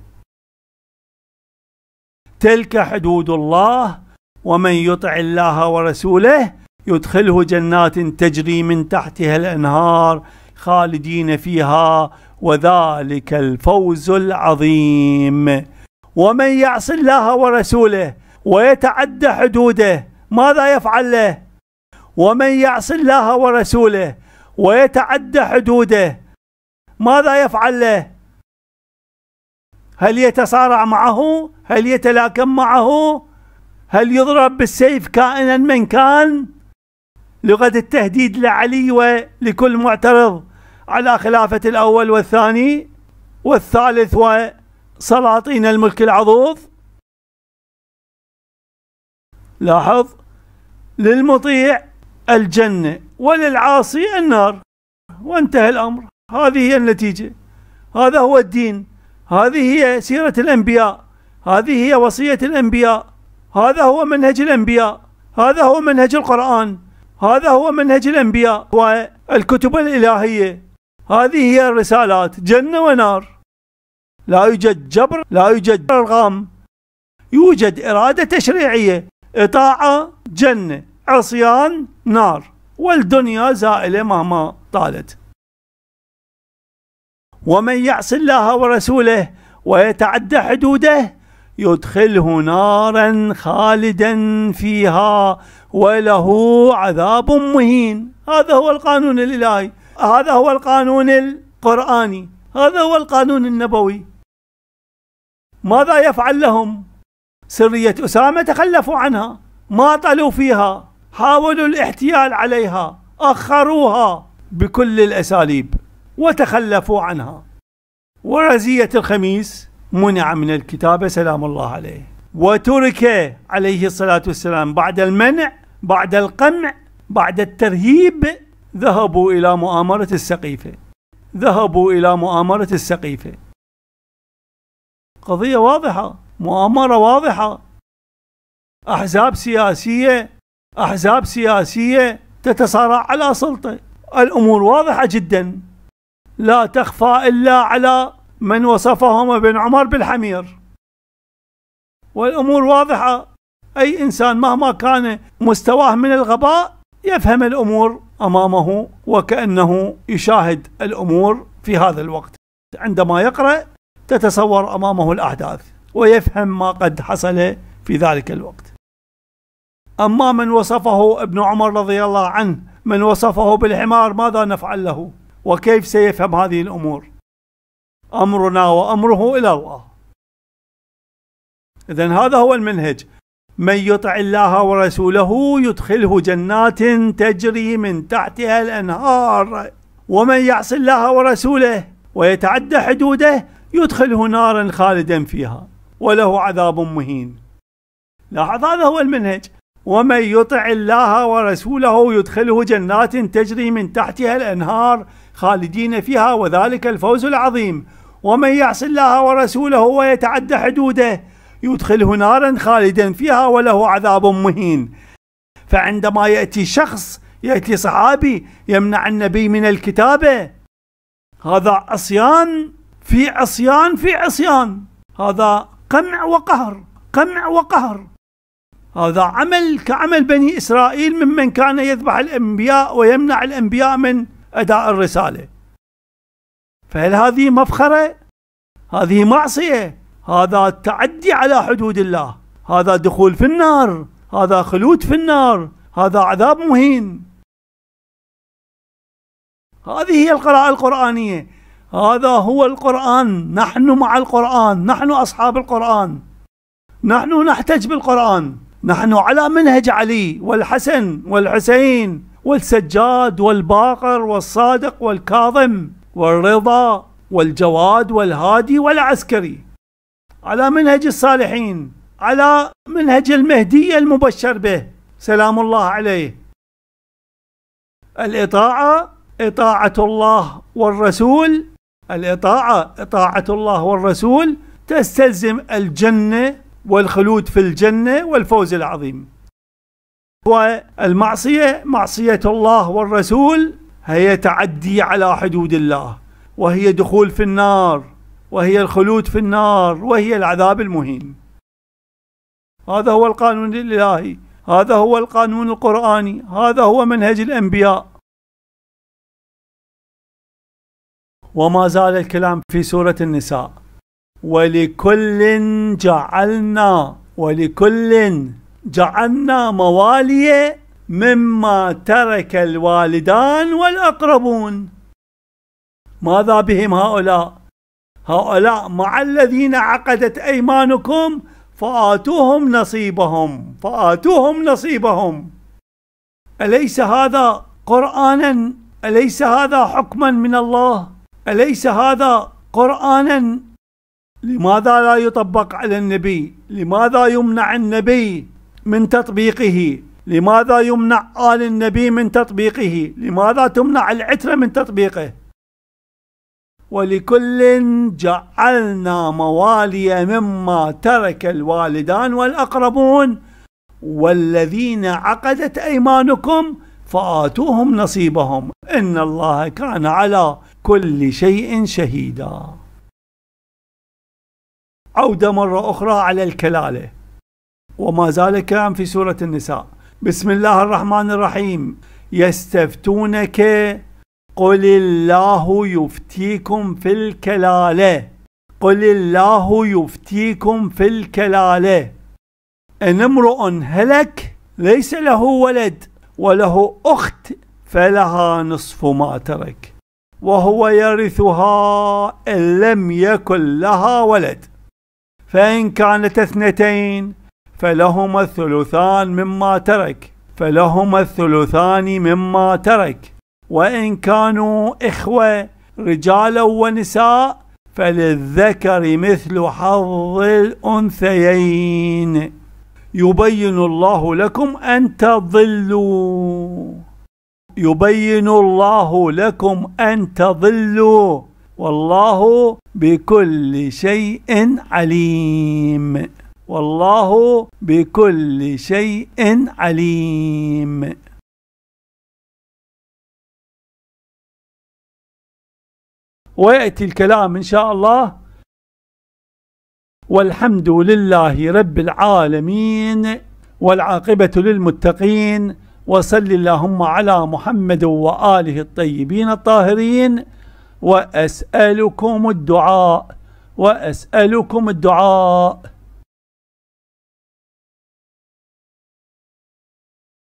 S1: تلك حدود الله ومن يطع الله ورسوله يدخله جنات تجري من تحتها الأنهار خالدين فيها وذلك الفوز العظيم. ومن يعص الله ورسوله ويتعدى حدوده ماذا يفعل له؟ ومن يعص الله ورسوله ويتعدى حدوده ماذا يفعل له؟ هل يتصارع معه؟ هل يتلاكم معه؟ هل يضرب بالسيف كائنا من كان؟ لغة التهديد لعلي ولكل معترض على خلافة الأول والثاني والثالث وسلاطين الملك العضوض. لاحظ، للمطيع الجنة وللعاصي النار، وانتهى الأمر. هذه هي النتيجة، هذا هو الدين، هذه هي سيرة الأنبياء، هذه هي وصية الأنبياء، هذا هو منهج الأنبياء، هذا هو منهج القرآن، هذا هو منهج الأنبياء والكتب الإلهية. هذه هي الرسالات، جنة ونار. لا يوجد جبر، لا يوجد إرغام، يوجد إرادة تشريعية. إطاعة جنة، عصيان نار، والدنيا زائلة مهما طالت. ومن يعص الله ورسوله ويتعدى حدوده يدخله نارا خالدا فيها وله عذاب مهين. هذا هو القانون الإلهي، هذا هو القانون القرآني، هذا هو القانون النبوي. ماذا يفعل لهم؟ سرية أسامة تخلفوا عنها، ما طلوا فيها، حاولوا الاحتيال عليها، أخروها بكل الأساليب وتخلفوا عنها. ورزية الخميس منع من الكتابة سلام الله عليه، وترك عليه الصلاة والسلام بعد المنع، بعد القمع، بعد الترهيب. ذهبوا إلى مؤامرة السقيفة، ذهبوا إلى مؤامرة السقيفة. قضية واضحة، مؤامرة واضحة، أحزاب سياسية، أحزاب سياسية تتصارع على سلطة. الأمور واضحة جدا، لا تخفى إلا على من وصفهم ابن عمر بالحمير. والأمور واضحة، أي إنسان مهما كان مستواه من الغباء يفهم الأمور أمامه وكأنه يشاهد الأمور في هذا الوقت. عندما يقرأ تتصور أمامه الأحداث ويفهم ما قد حصل في ذلك الوقت. أما من وصفه ابن عمر رضي الله عنه، من وصفه بالحمار، ماذا نفعل له؟ وكيف سيفهم هذه الأمور؟ أمرنا وأمره إلى الله. إذن هذا هو المنهج. من يطع الله ورسوله يدخله جنات تجري من تحتها الأنهار ومن يعص الله ورسوله ويتعدى حدوده يدخله نارا خالدا فيها وله عذاب مهين. لاحظ، هذا هو المنهج. ومن يطع الله ورسوله يدخله جنات تجري من تحتها الأنهار خالدين فيها وذلك الفوز العظيم. ومن يعص الله ورسوله ويتعدى حدوده يدخله نارا خالدا فيها وله عذاب مهين. فعندما يأتي شخص، يأتي صحابي يمنع النبي من الكتابة، هذا عصيان في عصيان في عصيان، هذا قمع وقهر، قمع وقهر. هذا عمل كعمل بني إسرائيل ممن كان يذبح الأنبياء ويمنع الأنبياء من أداء الرسالة. فهل هذه مفخرة؟ هذه معصية، هذا تعدي على حدود الله، هذا دخول في النار، هذا خلود في النار، هذا عذاب مهين. هذه هي القراءة القرآنية، هذا هو القرآن. نحن مع القرآن، نحن أصحاب القرآن، نحن نحتج بالقرآن، نحن على منهج علي والحسن والحسين والسجاد والباقر والصادق والكاظم والرضا والجواد والهادي والعسكري، على منهج الصالحين، على منهج المهدي المبشر به سلام الله عليه. الإطاعة إطاعة الله والرسول، الإطاعة إطاعة الله والرسول تستلزم الجنة والخلود في الجنة والفوز العظيم. والمعصية معصية الله والرسول هي تعدي على حدود الله، وهي دخول في النار، وهي الخلود في النار، وهي العذاب المهين. هذا هو القانون الإلهي، هذا هو القانون القرآني، هذا هو منهج الأنبياء. وما زال الكلام في سورة النساء: ولكل جعلنا ولكل جعلنا موالي مما ترك الوالدان والأقربون. ماذا بهم هؤلاء؟ هؤلاء مع الذين عقدت أيمانكم فآتوهم نصيبهم، فآتوهم نصيبهم. أليس هذا قرآنا؟ أليس هذا حكما من الله؟ أليس هذا قرآنا؟ لماذا لا يطبق على النبي؟ لماذا يمنع النبي من تطبيقه؟ لماذا يمنع آل النبي من تطبيقه؟ لماذا تمنع العترة من تطبيقه؟ ولكل جعلنا موالي مما ترك الوالدان والأقربون والذين عقدت أيمانكم فآتوهم نصيبهم إن الله كان على كل شيء شهيدا. عودة مرة أخرى على الكلالة، وما زال الكلام في سورة النساء. بسم الله الرحمن الرحيم: يستفتونك قل الله يفتيكم في الكلالة، قل الله يفتيكم في الكلالة إن امرؤ هلك ليس له ولد وله أخت فلها نصف ما ترك وهو يرثها إن لم يكن لها ولد، فإن كانت اثنتين فلهما الثلثان مما ترك فلهما الثلثان مما ترك وإن كانوا إخوة رجالا ونساء فللذكر مثل حظ الأنثيين يبين الله لكم أن تضلوا، يبين الله لكم أن تضلوا والله بكل شيء عليم، والله بكل شيء عليم. ويأتي الكلام إن شاء الله: والحمد لله رب العالمين والعاقبة للمتقين وصل اللهم على محمد وآله الطيبين الطاهرين. وأسألكم الدعاء وأسألكم الدعاء